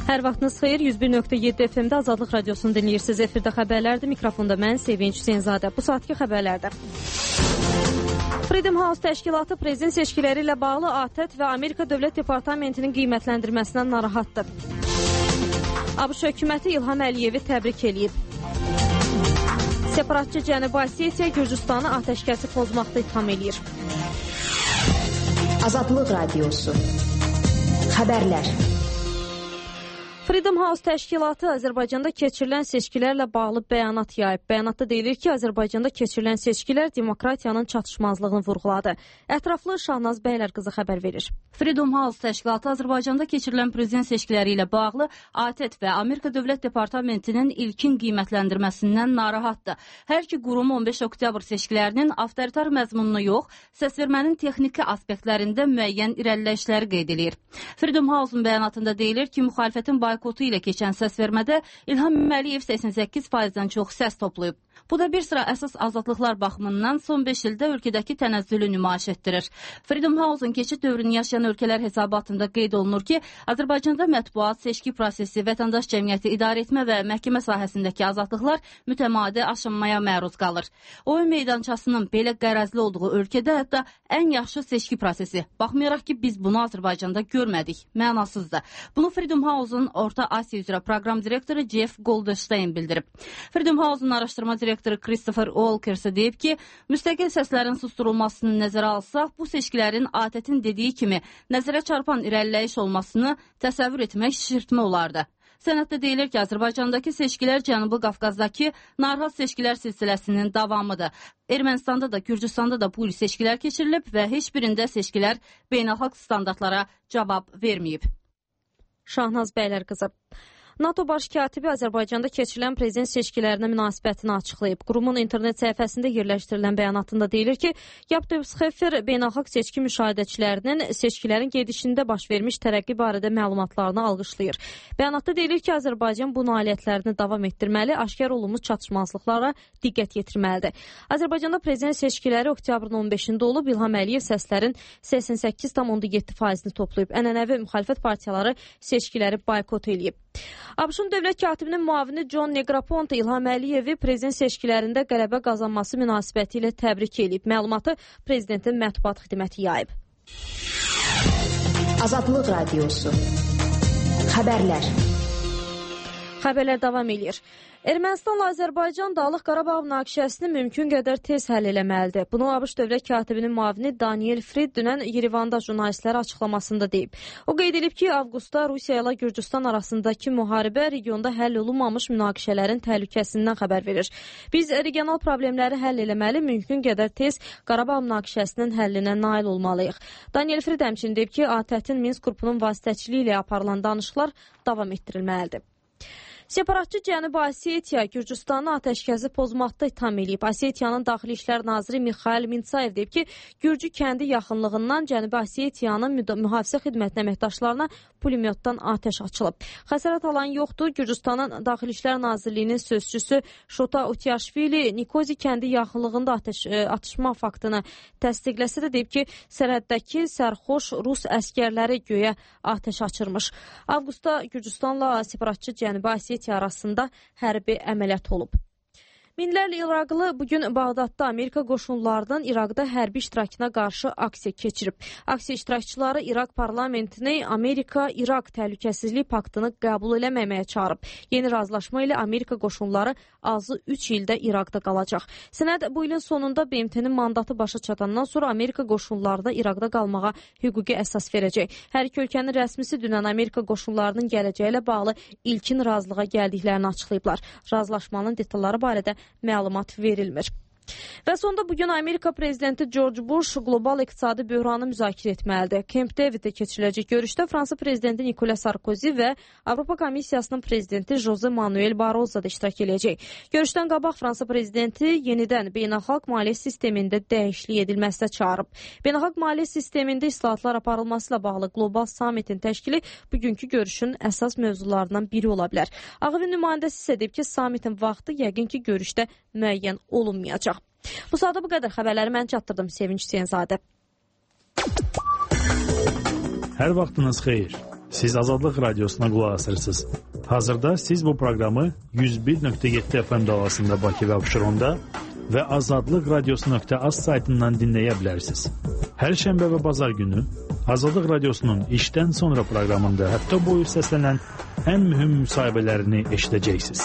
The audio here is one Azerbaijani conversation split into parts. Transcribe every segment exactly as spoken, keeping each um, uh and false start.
Hər vaxtınız xeyir, yüz bir nöqtə yeddi F M-də Azadlıq Radiosunu dinləyirsiniz. Efirdə xəbərlərdir, mikrofonda mən Sevinç Hüseynzadə. Bu saatki xəbərlərdə Freedom House təşkilatı prezident seçkiləri ilə bağlı A T E T və Amerika Dövlət Departamentinin qiymətləndirməsindən narahatdır. ABŞ hökuməti İlham Əliyevi təbrik eləyib. Separatçı Cənubi Osetiya Gürcüstanı atəşkəsi pozmaqda itham eləyir. Azadlıq Radiosu Xəbərlər. Freedom House təşkilatı Azərbaycanda keçirilən seçkilərlə bağlı bəyanat yayıb. Bəyanatda deyilir ki, Azərbaycanda keçirilən seçkilər demokratiyanın çatışmazlığını vurğuladı. Ətraflı Şahnaz Bəylər qızı xəbər verir. Freedom House təşkilatı Azərbaycanda keçirilən prezident seçkiləri ilə bağlı A T E T və Amerika Dövlət Departamentinin ilkin qiymətləndirməsindən narahatdır. Hər iki qurum on beş oktyabr seçkilərinin avtoritar məzmununu yox, səsvermənin texniki aspektlərində müəyyən irəliləyişləri qeyd edir. Freedom House-un bəyanatında deyilir ki, müxalifətin boykotu ilə keçən səsvermədə İlham Əliyev səksən səkkiz faizdən çox səs toplayıb. Bu da bir sıra əsas azadlıqlar baxımından son beş ildə ölkədəki tənəzzülü nümayiş etdirir. Freedom House-un keçid dövrünü yaşayan ölkələr hesabatında qeyd olunur ki, Azərbaycanda mətbuat, seçki prosesi, vətəndaş cəmiyyəti idarə etmə və məhkəmə sahəsindəki azadlıqlar mütəmadi aşınmaya məruz qalır. Oyun meydançasının belə qərəzli olduğu ölkədə hətta ən yaxşı seçki prosesi, baxmayaraq ki, biz bunu Azərbaycanda görmədik, mənasızdır. Bunu Freedom House-un Orta Asiya üzrə proqram direktoru Jeff Goldstein bildirib. Freedom House-un araşdırma direktoru Christopher Walker isə deyib ki, müstəqil səslərin susturulmasını nəzərə alsaq, bu seçkilərin A T E T-in dediyi kimi nəzərə çarpan irəliləyiş olmasını təsəvvür etmək şişirtmə olardı. Sənəddə deyilir ki, Azərbaycandakı seçkilər Cənubi Qafqazdakı narahat seçkilər silsiləsinin davamıdır. Ermənistanda da, Gürcüstanda da bu il seçkilər keçirilib və heç birində seçkilər beynəlxalq standartlara cavab verməyib. Şahnaz Bəylər qızı. NATO baş katibi Azərbaycanda keçirilən prezident seçkilərinə münasibətini açıqlayıb. Qurumun internet səhifəsində yerləşdirilən bəyanatında deyilir ki, Yapdevsxefer beynəlxalq seçki müşahidəçilərinin seçkilərin gedişində baş vermiş tərəqqi barədə məlumatlarını alqışlayır. Bəyanatda deyilir ki, Azərbaycan bu nailiyyətlərini davam etdirməli, aşkar olunmuş çatışmazlıqlara diqqət yetirməlidir. Azərbaycanda prezident seçkiləri oktyabrın on beşində olub, İlham Əliyev səslərin səksən səkkiz tam on yeddi faizini toplayıb. Ənənəvi müxalifət partiyaları seçkiləri boykot eləyib. ABŞ-ın dövlət katibinin müavini John Negroponte İlham Əliyevi prezident seçkilərində qələbə qazanması münasibəti ilə təbrik edib. Məlumatı prezidentin mətbuat xidməti yayıb. Azadlıq Radiosu Xəbərlər. Xəbərlər davam edir. Ermənistanla Azərbaycan Dağlıq Qarabağ münaqişəsini mümkün qədər tez həll eləməlidir. Bunu ABŞ dövlət katibinin müavini Daniel Frid dünən Yerevanda jurnalistlərə açıqlamasında deyib. O qeyd edib ki, avqustda Rusiya ilə Gürcüstan arasındakı müharibə regionda həll olunmamış münaqişələrin təhlükəsindən xəbər verir. Biz regional problemləri həll eləməli, mümkün qədər tez Qarabağ münaqişəsinin həllinə nail olmalıyıq. Daniel Frid həmçinin deyib ki, A T E T-in Minsk qrupunun vasitəçiliyi ilə aparılan danışıqlar davam etdirilməlidir. Separatçı Cənubi Osetiya Gürcüstanı atəşkəsi pozmaqda itham eləyib. Osetiyanın Daxili İşlər naziri Mikhail Mintsayev deyib ki, Gürcü kəndi yaxınlığından Cənubi Osetiyanın mühafizə xidmətinin əməkdaşlarına pulemyotdan atəş açılıb. Xəsarət alan yoxdur. Gürcüstanın Daxili İşlər Nazirliyinin sözçüsü Şota Utiashvili Nikozi kəndi yaxınlığında atəş, atışma faktını təsdiqləsə də deyib ki, sərhəddəki sərxoş Rus əskərləri göyə atəş açırmış. Avqustda Gürcüstanla separatçı Cənubi Osetiya arasında hərbi əməliyyat olub. Minlərlə İraqlı bugün Bağdadda Amerika qoşunlarının İraqda hərbi iştirakına qarşı aksiya keçirib. Aksiya iştirakçıları İraq parlamentini Amerika-İraq təhlükəsizlik paktını qəbul eləməməyə çağırıb. Yeni razılaşma ilə Amerika qoşunları azı üç ildə İraqda qalacaq. Sənəd bu ilin sonunda B M T-nin mandatı başa çatandan sonra Amerika qoşunlarına İraqda qalmağa hüquqi əsas verəcək. Hər iki ölkənin rəsmisi dünən Amerika qoşunlarının gələcəyi ilə bağlı ilkin razılığa gəldiklərini açıqlayıblar. Razılaşmanın detalları barədə məlumat verilmir. Və sonda bugün Amerika prezidenti George Bush qlobal iqtisadi böhranı müzakirə etməlidir. Camp Daviddə keçiriləcək görüşdə Fransa prezidenti Nicolas Sarkozy və Avropa Komissiyasının prezidenti Jose Manuel Barroso da iştirak edəcək. Görüşdən qabaq Fransa prezidenti yenidən beynəlxalq maliyyə sistemində dəyişiklik edilməsinə çağırıb. Beynəlxalq maliyyə sistemində islahatlar aparılması ilə bağlı qlobal summitin təşkili bugünkü görüşün əsas mövzularından biri ola bilər. Ağ Evin nümayəndəsi isə deyib ki, summitin vaxtı yəqin ki, görüşdə müəyyən olunmayacaq. Bu saata bu qədər xəbərləri mən çatdırdım. Sevinç Hüseynzadə. Hər vaxtınız xeyir. Siz Azadlıq Radiosuna qulaq asırsınız. Hazırda siz bu proqramı yüz bir nöqtə yeddi F M dalğasında Bakı və Abşeronda və azadlıq radiosu nöqtə az saytından dinləyə bilərsiniz. Hər şənbə və bazar günü Azadlıq Radiosunun işdən sonra proqramında həftə boyu səslənən ən mühüm müsahibələrini eşidəcəksiniz.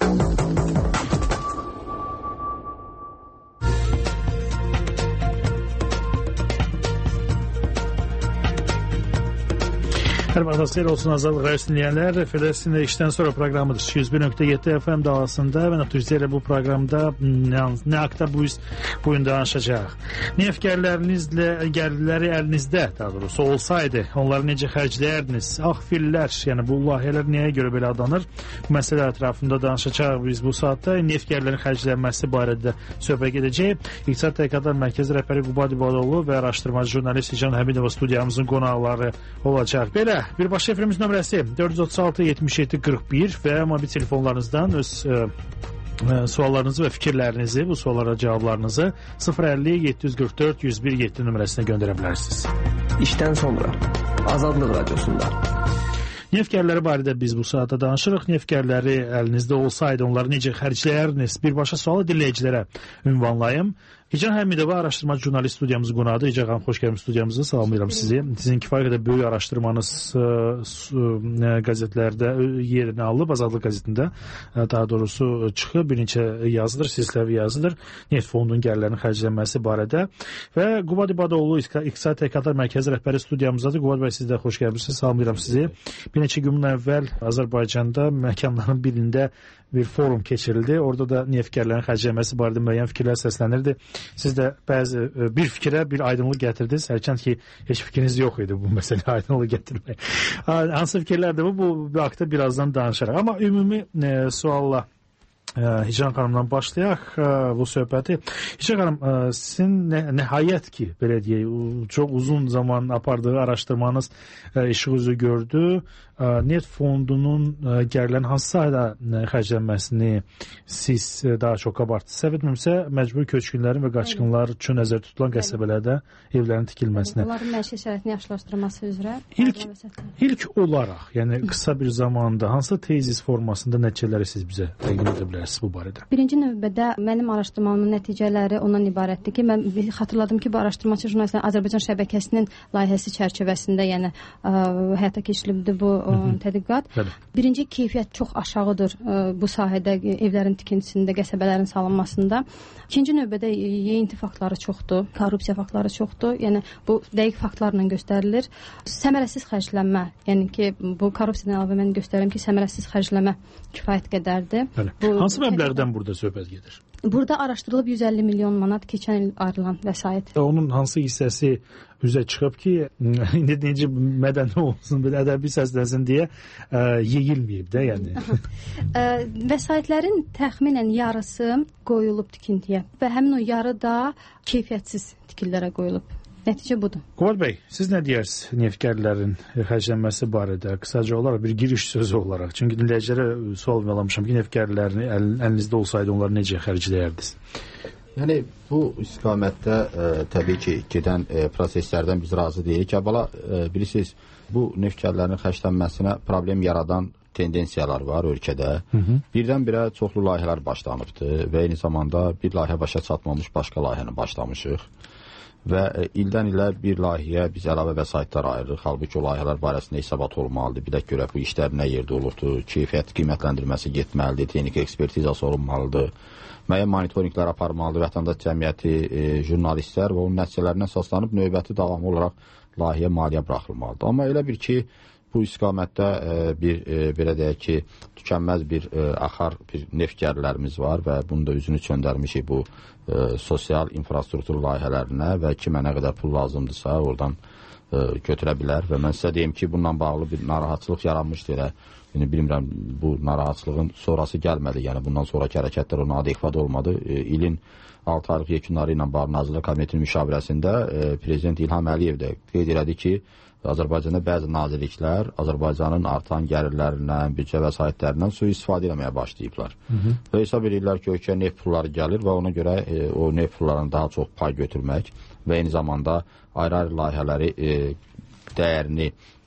Hər vaxtınız xeyir olsun Azadlıq Radiosu dinləyənlər. Federasiyonda işdən sonra proqramıdır. yüz bir nöqtə yeddi F M dalğasında və nəticə bu proqramda nə, nə haqda bu, bu gün danışacaq. Neftkərlərinizlə gəlirləri əlinizdə, daha doğrusu olsaydı, onları necə xərcləyərdiniz? Ağ fillər, yəni bu layihələr nəyə görə belə adanır? Bu məsələ ətrafında danışacaq biz bu saatda. Neftkərlərin xərclənməsi barədə söhbət edəcək. İqtisad Tədqiqatlar Mərkəzi rəhbəri Qubad İbadoğlu və araşdırmacı jurnalist Hican Həmidova studiyamızın qonaqları olacaq. Belə birbaşa efirimiz nömrəsi dörd yüz otuz altı yetmiş yeddi qırx bir və mobil telefonlarınızdan öz ə, ə, suallarınızı və fikirlərinizi, bu suallara cavablarınızı sıfır əlli yeddi yüz qırx dörd yüz bir yeddi nömrəsinə göndərə bilərsiniz. İşdən sonra Azadlıq Radiosunda. Neftkərləri barədə biz bu saatda danışırıq. Neftkərləri əlinizdə olsaydı onları necə xərcləyərdiniz? Birbaşa sualı dinləyicilərə ünvanlayım. Hican Həmidova araşdırmacı jurnalist studiyamızın qonağıdır. Hican xanım, xoş gəlmisiniz studiyamıza. Salamlayıram sizi. Sizin kifayət qədər böyük araşdırmanız ə, ə, qəzetlərdə yerini alıb, Azadlıq qəzetində. Ə, daha doğrusu çıxıb, bir neçə yazıdır, silsiləvi yazıdır. Neft fondunun gəlirlərinin xərclənməsi barədə. Və Qubad İbadoğlu, İqtisad Tədqiqatlar Mərkəzi rəhbəri studiyamızdadır. Qubad bəy, siz də xoş gəlmisiniz. Salamlayıram sizi. Bir neçə gün əvvəl Azərbaycanda məkanların birində bir forum keçirildi. Orada da neftkərlərin xərclənməsi barədə müəyyən fikirlər səslənirdi. Siz də bəzi bir fikrə bir aydınlıq gətirdiniz. Hərçənd ki, heç fikriniz yox idi bu məsələyə aydınlıq gətirmək. Hansı fikirlərdir bu? Bu, bu haqda birazdan danışarıq. Amma ümumi e, sualla Hican xanımdan başlayaq bu söhbəti. Hican xanım, sizin nə, nəhayət ki, belə deyək, çox uzun zaman apardığı araşdırmanız işıq üzü gördü. Neft fondunun gəlirlərin hansı sahədə xərclənməsini siz daha çox abartdınız? Səhv etmirəmsə, məcburi köçkünlərin və qaçqınlar üçün nəzərdə tutulan qəsəbələrdə evlərin tikilməsinə. Onların məişət şəraitini yaxşılaşdırılması üzrə. İlk, ilk olaraq, yəni qısa bir zamanda hansı tezis formasında nəticələri siz bizə təqdim edə bilərsiniz bu barədə? Birinci növbədə mənim araşdırmamın nəticələri ondan ibarətdir ki, mən xatırladım ki, bu araşdırmacı jurnalistlərin Azərbaycan şəbəkəsinin layihəsi çərçivəsində, yəni ə, həyata keçirildi bu tədqiqat. Bəli. Birinci, keyfiyyət çox aşağıdır bu sahədə, evlərin tikintisində, qəsəbələrin salınmasında. İkinci növbədə yeyinti faktları çoxdur, korrupsiya faktları çoxdur. Yəni bu dəqiq faktlarla göstərilir. Səmərəsiz xərclənmə, yəni ki, bu korrupsiyadan əlavə mən göstərirəm ki, səmərəsiz xərcləmə kifayət qədərdir. Bu, hansı məbləğdən burada söhbət gedir? Burada araşdırılıb yüz əlli milyon manat keçən il ayrılan vəsait. Onun hansı hissəsi üzə çıxıb ki, indi necə mədəni olsun, belə ədəbi səslənsin deyə ə, yeyilməyib də, yəni. ə, vəsaitlərin təxminən yarısı qoyulub tikintiyə və həmin o yarı da keyfiyyətsiz tikililərə qoyulub. Nəticə budur. Qubad bəy, siz nə deyirsiniz neftkərlərin xərclənməsi barədə? Qısaca olaraq bir giriş sözü olaraq. Çünki dinləyicilərə sual vermişəm ki, neftkərlərin əl, əlinizdə olsaydı onları necə xərcləyərdiniz? Yəni bu istiqamətdə ə, təbii ki, gedən ə, proseslərdən biz razı deyilik. Əvvəla ə, bilirsiniz, bu neftkərlərin xərclənməsinə problem yaradan tendensiyalar var ölkədə. Hı -hı. Birdən-birə çoxlu layihələr başlanıbdır və eyni zamanda bir layihə başa çatmamış başqa layihəni başlamışıq. Və e, ildən ilə bir layihəyə biz əlavə vəsaitlər ayırırıq. Halbuki o layihələr barəsində hesabat olmalıdır. Bir də görə bu işlər nə yerdə olubdur, keyfiyyət qiymətləndirməsi getməlidir, texniki ekspertizası olunmalıdır, müəyyən monitorinqlər aparmalıdır, vətəndaş cəmiyyəti, e, jurnalistlər və onun nəticələrinə əsaslanıb növbəti davamlı olaraq layihəyə maliyyə buraxılmalıdır. Amma elə bir ki, bu istiqamətdə e, bir e, belə deyək ki, tükənməz bir e, axar bir neftkərlərimiz var və bunu da üzünü çöndərmişik bu e, sosial infrastruktur layihələrinə və kimə nə qədər pul lazımdırsa oradan e, götürə bilər və mən sizə deyim ki, bununla bağlı bir narahatçılıq yaranmışdır elə. Yəni, bilmirəm, bu narahatçılığın sonrası gəlmədi, yəni bundan sonraki hərəkətlər ona adekvat olmadı. E, ilin altı aylıq yekunları ilə bağlı Nazirlər Kabinetinin müşavirəsində e, Prezident İlham Əliyev də qeyd elədi ki, Azərbaycanda bəzi nazirliklər Azərbaycanın artan gəlirlərindən, büdcə vəsaitlərindən sui-istifadə etməyə başlayıblar. Hı -hı. Və hesab edirlər ki, ölkəyə neft pulları gəlir və ona görə e, o neft pullarını daha çox pay götürmək və eyni zamanda ayrı-ayrı layihələri e, dəyərini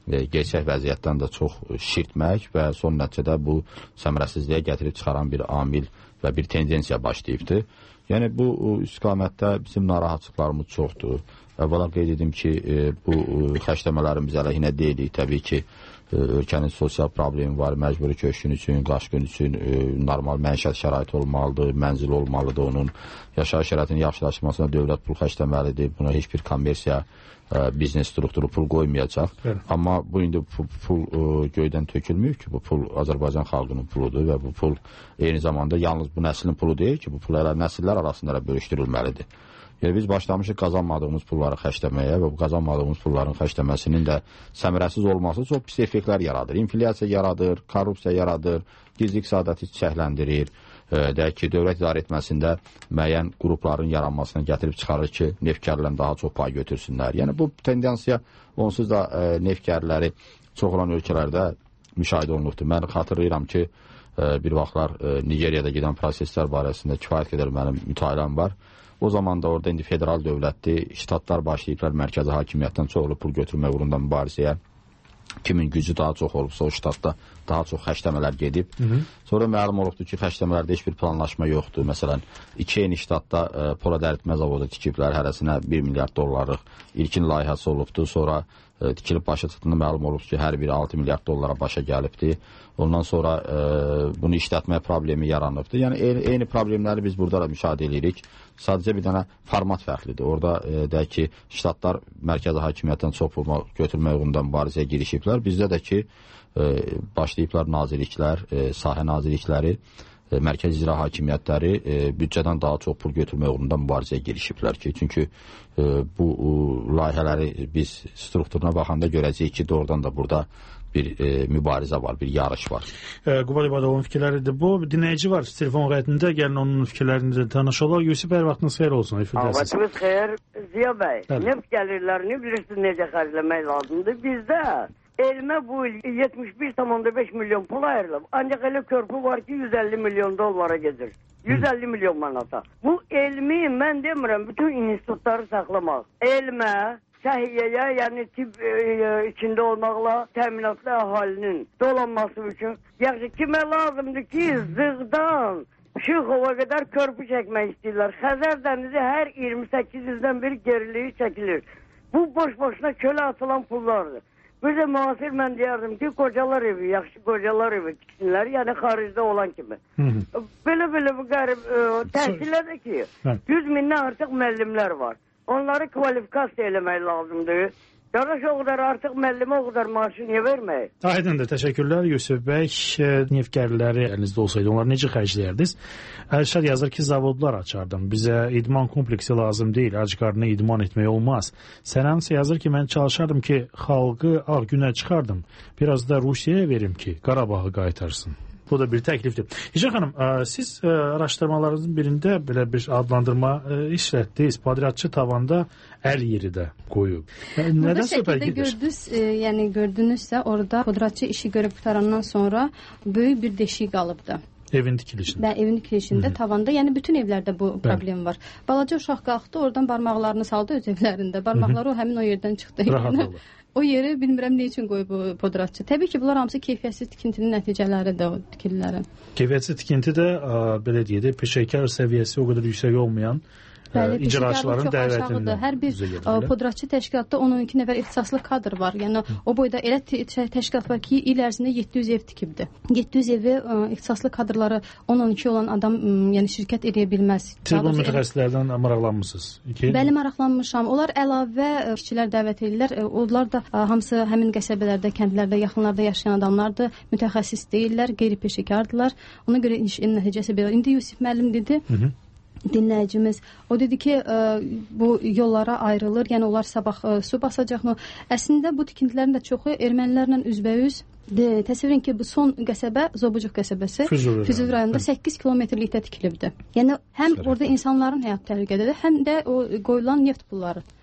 gerçək vəziyyətdən də çox şirtmək və son nəticədə bu səmərəsizliyə gətirib çıxaran bir amil və bir tendensiya başlayıbdır. Yəni bu istiqamətdə bizim narahatçılıqlarımız çoxdur. Əvvəla qeyd edim ki, bu xərcləmələrimiz əleyhinə deyilik. Təbii ki, ölkənin sosial problemi var, məcburi köçkün üçün, qaçqın üçün normal məişət şəraiti olmalıdır, mənzil olmalıdır, onun yaşayış şəraitinin yaxşılaşmasına dövlət pul xərcləməlidir, buna heç bir kommersiya biznes strukturu pul qoymayacaq. Evet. Amma bu indi pul, pul göydən tökülmür ki, bu pul Azərbaycan xalqının puludur və bu pul eyni zamanda yalnız bu nəslin pulu deyil ki, bu pul elə nəsillər arasında bölüşdürülməlidir. Yəni biz başlamışıq qazanmadığımız pulları xərcləməyə və bu qazanmadığımız pulların xərcləməsinin də səmərəsiz olması çox pis effektlər yaradır. İnflyasiya yaradır, korrupsiya yaradır, gizli iqtisadiyyatı çiçəkləndirir. Deyək ki, dövlət idarə etməsində müəyyən qrupların yaranmasına gətirib çıxarır ki, neftkarlardan daha çox pay götürsünlər. Yəni bu tendensiya onsuz da e, neftkarları çox olan ölkələrdə müşahidə olunubdur. Mən xatırlayıram ki, e, bir vaxtlar e, Nigeriyada gedən proseslər barəsində kifayət qədər mənim mütaliəm var. O zaman da orada indi federal dövlətdir, ştatlar başlayıblar mərkəzi hakimiyyətdən çoxlu pul götürmək uğrunda mübarizəyə. Kimin gücü daha çox olubsa o ştatda daha çox xərcləmələr gedib. Hı -hı. Sonra məlum olubdur ki, xərcləmələrdə heç bir planlaşma yoxdur. Məsələn, iki yeni ştatda e, pola dəritmə zavodu tikiblər, hərəsinə bir milyard dollarlıq ilkin layihəsi olubdur. Sonra e, tikilib başa çıxdığında məlum olubdur ki, hər biri altı milyard dollara başa gəlibdir. Ondan sonra e, bunu işlətmə problemi yaranıbdır. Yəni eyni, eyni problemləri biz burada da müşahidə edirik. Sadəcə bir dənə format fərqlidir. Orada e, deyək ki, ştatlar mərkəzi hakimiyyətdən çox pul götürmək uğrunda mübarizəyə girişiblər. Bizdə də ki, e, başlayıblar nazirliklər, e, sahə nazirlikləri, e, mərkəzi icra hakimiyyətləri e, büdcədən daha çox pul götürmək uğrunda mübarizəyə girişiblər ki, çünki e, bu e, layihələri biz strukturuna baxanda görəcəyik ki, doğrudan da burada bir e, mübarizə var, bir yarış var. E, Qubad İbadovun fikirləridir. Bu dinləyici var telefon qəyətində, gəlin onun fikirlərini də tanış olaq. Yusuf, hər vaxtınız xeyir olsun. Vaxtınız xeyir. Ziya bəy, neft gəlirlərini bilirsiniz necə xərcləmək lazımdır. Bizdə elmə bu il yetmiş bir tam beş milyon pul ayrılıb. Ancaq elə körpü var ki, yüz əlli milyon dollara gedir. yüz əlli milyon manata. Bu elmi mən demirəm bütün institutları saxlamaq. Elmə, səhiyyəyə, yəni tibb e, içində olmaqla təminatlı əhalinin dolanması üçün. Yəni kimə lazımdır ki, Zığdan Şıxova qədər körpü çəkmək istəyirlər. Xəzər dənizi hər iyirmi səkkiz ildən bir geriliyi çəkilir. Bu boş-boşuna kölə atılan pullardır. Bizə müasir mən deyərdim ki, qocalar evi, yaxşı qocalar evi tiksinlər, yəni xaricdə olan kimi. Belə-belə bu qərib e, təhsillədir ki, yüz mindən artıq müəllimlər var. Onları kvalifikasiya eləmək lazımdır. Qardaş o qədər artıq müəllimə o qədər maaşı niyə vermək? Aydındır, təşəkkürlər Yusuf bəy. Neft gəlirləri əlinizdə olsaydı, onları necə xərcləyərdiniz? Əlşad yazır ki, zavodlar açardım. Bizə idman kompleksi lazım deyil, ac qarnına idman etmək olmaz. Sənəmsə yazır ki, mən çalışardım ki, xalqı ağ günə çıxardım. Biraz da Rusiyaya verim ki, Qarabağı qaytarsın. Bu da bir təklifdir. İcra xanım, siz araşdırmalarınızın birində belə bir adlandırma işlətdiniz. Padratçı tavanda əl yeri də qoyub. Burada şəkildə gördünüz, yəni gördünüzsə orada padratçı işi görüb qutarandan sonra böyük bir deşik qalıbdı. Evin tikilişində. Bə, evin tikilişində, Hı -hı. tavanda, yəni bütün evlərdə bu Bə. problem var. Balaca uşaq qalxdı, oradan barmaqlarını saldı öz evlərində. Barmaqları Hı -hı. o həmin o yerdən çıxdı. Rahat yəni, o yeri bilmirəm nə üçün qoyub bu podratçı. Təbii ki, bunlar hamısı keyfiyyətsiz tikintinin nəticələridir o tikililərin. Keyfiyyətsiz tikinti də belə deyək də peşəkar səviyyəsi o qədər yüksək olmayan Bəli, icraçıların dəvətindən. Hər bir podratçı təşkilatda on on iki nəfər ixtisaslı kadr var. Yəni Hı. o boyda elə təşkilat var ki, il ərzində yeddi yüz ev tikibdir. yeddi yüz evi ə, ixtisaslı kadrları on on iki olan adam ə, yəni şirkət edə bilməz. Siz bu mütəxəssislərdən maraqlanmısınız? İki? Bəli, maraqlanmışam. Onlar əlavə ə, işçilər dəvət edirlər. Ə, onlar da ə, hamısı həmin qəsəbələrdə, kəndlərdə, yaxınlarda yaşayan adamlardır. Mütəxəssis deyirlər, qeyri-peşəkardırlar. Ona görə işin nəticəsi belə. İndi Yusif müəllim dedi. Hı -hı. Dinləyicimiz. O dedi ki, ə, bu yollara ayrılır, yəni onlar sabah ə, su basacaq mı? Əslində bu tikintilərin də çoxu ermənilərlə üzbəüz. De, təsəvvür edin ki, bu son qəsəbə Zobucuq qəsəbəsi Füzuli rayonunda səkkiz kilometrlikdə tikilibdir. Yəni həm Sərə. orada insanların həyat təhlükədədir, həm də o qoyulan neft pulları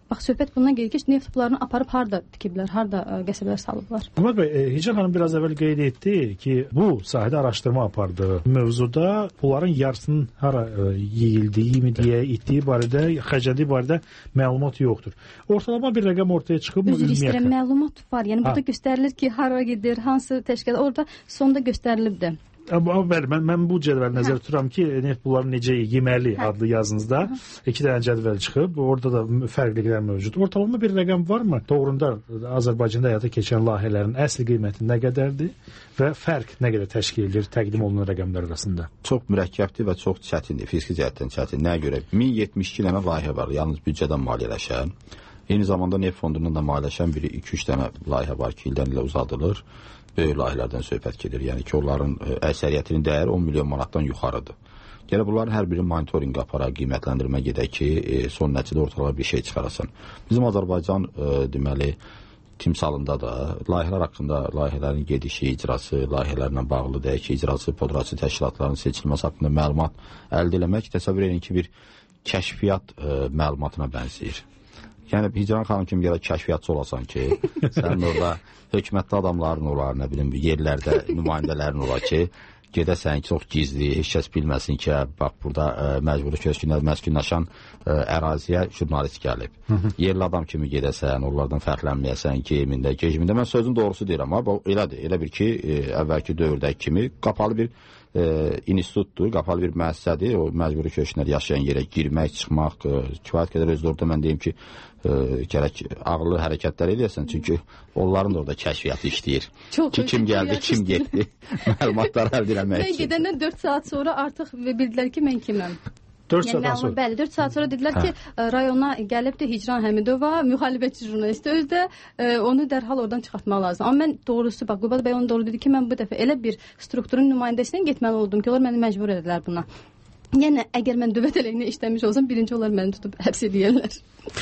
bax söhbət bundan gedir ki, neft pullarını aparıb harda tikiblər, harda ə, qəsəbələr salıblar. Amma bəy, e, Hicran xanım biraz əvvəl qeyd etdi ki, bu sahədə araşdırma apardı. Mövzuda pulların yarısının hara e, yeyildiyi mi deyə, etdiyi barədə, xərcləndiyi barədə məlumat yoxdur. Ortalama bir rəqəm ortaya çıxıb mı? Üzr istəyirəm, məlumat var. Yəni ha. Burada göstərilir ki, hara gedir, hansı təşkilat, orada sonda göstərilibdir. Amma bəli, mən, mən bu cədvəl nəzərdə tuturam ki, neft pulları necə yeməli hə. adlı yazınızda Hı -hı. iki dənə cədvəl çıxıb, orada da fərqliliklər mövcud. Ortalama bir rəqəm varmı? Doğrunda Azərbaycanda həyata keçən layihələrin əsl qiyməti nə qədərdir və fərq nə qədər təşkil edir təqdim olunan rəqəmlər arasında? Çox mürəkkəbdir və çox çətindir, fiziki cəhətdən çətin. Nəyə görə? min yetmiş iki dənə layihə var, yalnız büdcədən maliyyələşən. Eyni zamanda neft fondundan da maliyyələşən biri iki üç dənə layihə var ki, ildən ilə uzadılır. Böyük layihələrdən söhbət gedir. Yəni ki, onların əksəriyyətinin dəyəri on milyon manatdan yuxarıdır. Gələ bunların hər biri monitorinq aparaq, qiymətləndirmə gedək ki, son nəticədə ortalığa bir şey çıxarasın. Bizim Azərbaycan deməli timsalında da layihələr haqqında, layihələrin gedişi, icrası, layihələrlə bağlı deyək ki, icrası, podraçı təşkilatların seçilməsi haqqında məlumat əldə eləmək təsəvvür edin ki, bir kəşfiyyat məlumatına bənzəyir. Yəni Hicran xanım kimi gələ kəşfiyyatçı olasan ki, sənin orada hökumətli adamların olar, nə bilim, yerlərdə nümayəndələrin olar ki, gedəsən ki, çox gizli, heç kəs bilməsin ki, bax, burada ə, məcburi köşkündə məskunlaşan ə, əraziyə jurnalist gəlib. Yerli adam kimi gedəsən, onlardan fərqlənməyəsən, geyimində, gecimində. Mən sözün doğrusu deyirəm, amma elədir. Elə bir ki, ə, əvvəlki dövrdəki kimi qapalı bir ə, institutdur, qapalı bir müəssisədir. O məcburi köşkünlər yaşayan yerə girmək, çıxmaq, ə, kifayət qədər özdə orada mən deyim ki, ə, gərək ağıllı hərəkətlər edəsən, çünki onların da orada kəşfiyyatı işləyir. Çox ki, kim gəldi, kim getdi, məlumatlar əldə eləmək üçün. Mən gedəndən dörd saat sonra artıq bildilər ki, mən kiməm. dörd yəni, saat sonra? Bəli, dörd saat sonra dedilər hə. ki, rayona gəlibdir Hicran Həmidova, müxalifətçi jurnalisti özdə, ə, onu dərhal oradan çıxartmaq lazım. Amma mən doğrusu, bax, Qubad bəy onu doğru dedi ki, mən bu dəfə elə bir strukturun nümayəndəsindən getməli oldum ki, onlar məni məcbur edilər buna. Yəni, əgər mən dövlət əleyhinə işləmiş olsam, birinci onlar məni tutub həbs edirlər.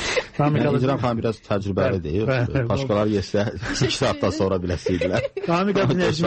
Hicran xanım biraz təcrübəlidir. Başqaları yesə iki saatdan sonra biləsiydilər. Namiq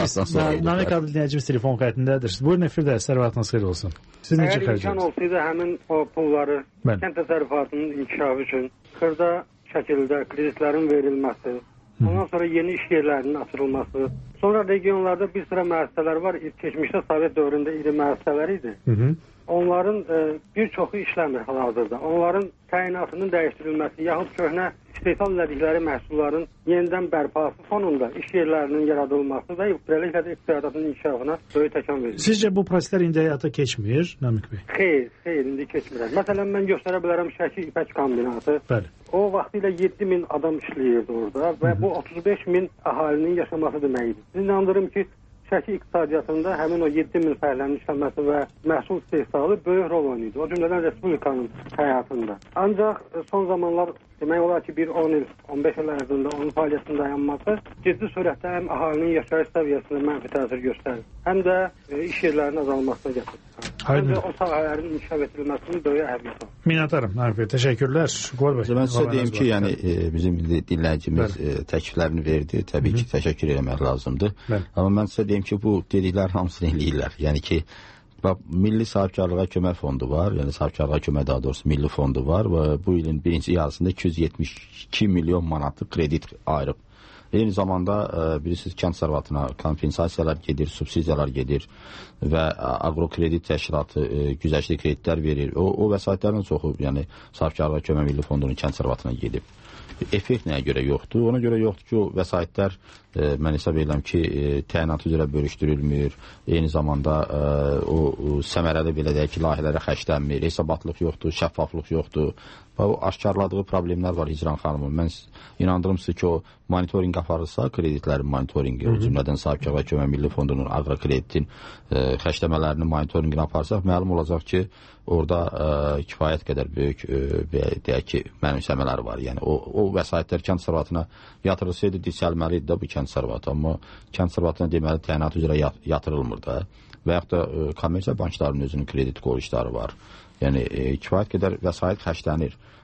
Abdil dinləyicimiz telefon xəttindədir. Buyurun, efirdə, sərvatınız xeyir olsun. Siz necə xərcləyirsiniz? Əgər imkan olsaydı, həmin o pulları kənd təsərrüfatının inkişafı üçün xırda şəkildə kreditlərin verilməsi, ondan sonra yeni iş yerlərinin açılması, sonra regionlarda bir sıra müəssisələr var, keçmişdə Sovet dövründə iri müəssisələr idi. Hı -hı. Onların e, bir çoxu işləmir hal-hazırda. Onların təyinatının dəyişdirilməsi, yaxud köhnə istehsal edildikləri məhsulların yenidən bərpası fonunda iş yerlərinin yaradılması və beləliklə də iqtisadiyyatın inkişafına böyük təkan verir. Sizcə bu proseslər indi həyata keçmir, Namiq bəy? Xeyr, xeyr, indi keçmir. Məsələn, mən göstərə bilərəm Şəki İpək kombinatı. Bəli. O vaxtilə yeddi min adam işləyirdi orada və Hı -hı. bu otuz beş min əhalinin yaşaması deməkdir. Siz inandırım ki, Şəki iqtisadiyyatında həmin o yeddi min fərqlərin işlənməsi və məhsul istehsalı böyük rol oynaydı. O cümlədən Respublikanın həyatında. Ancaq son zamanlar demək olar ki, bir on il, on beş il ərzində onun fəaliyyətinin dayanması ciddi sürətdə həm əhalinin yaşayış səviyyəsində mənfi təsir göstərir, həm də e, iş yerlərinin azalmasına gətirir. Həm də o sahələrin inkişaf edilməsinin böyük əhəmiyyəti var. Minnətdarım, Namiq bəy, təşəkkürlər. Mən sizə deyim ki, yəni e, bizim dinləyicimiz e, təkliflərini verdi. Təbii Hı -hı. ki, təşəkkür etmək lazımdır. Bəli. Amma mən sizə deyim ki, bu dediklər hamısını eləyirlər. Yəni ki, bax, Milli Sahibkarlığa Kömək Fondu var, yəni Sahibkarlığa Kömək daha doğrusu Milli Fondu var və bu ilin birinci yarısında iki yüz yetmiş iki milyon manatlıq kredit ayırıb. Eyni zamanda e, bilirsiniz, kənd sərvatına kompensasiyalar gedir, subsidiyalar gedir və Agrokredit Təşkilatı e, güzəştli kreditlər verir. O, o vəsaitlərin çoxu, yəni Sahibkarlığa Kömək Milli Fondunun kənd sərvatına gedib. Effekt nəyə görə yoxdur? Ona görə yoxdur ki, o vəsaitlər e, mən hesab edirəm ki, e, təyinatı üzrə bölüşdürülmür. Eyni zamanda e, o, o səmərəli belə deyək ki, layihələrə xərclənmir, hesabatlıq yoxdur, şəffaflıq yoxdur. O aşkarladığı problemlər var Hicran xanımın. Mən inandırım sizə ki, o monitorinq aparılsa, kreditlərin monitorinqi, o cümlədən Sahibkarlığa Kömək Milli Fondunun Agrokreditin e, xərcləmələrinin monitorinqini aparsaq, məlum olacaq ki, orada e, kifayət qədər böyük e, deyək ki, mənimsəmələr var. Yəni o, o vəsaitlər kənd sərvatına yatırılsaydı, diksəlməli idi də bu kənd sərvatı, amma kənd sərvatına deməli təyinatı üzrə yat, yatırılmır da və yaxud da e, kommersiya banklarının özünün kredit qoyuşları var. Yəni e, kifayət qədər vəsait xərclənir.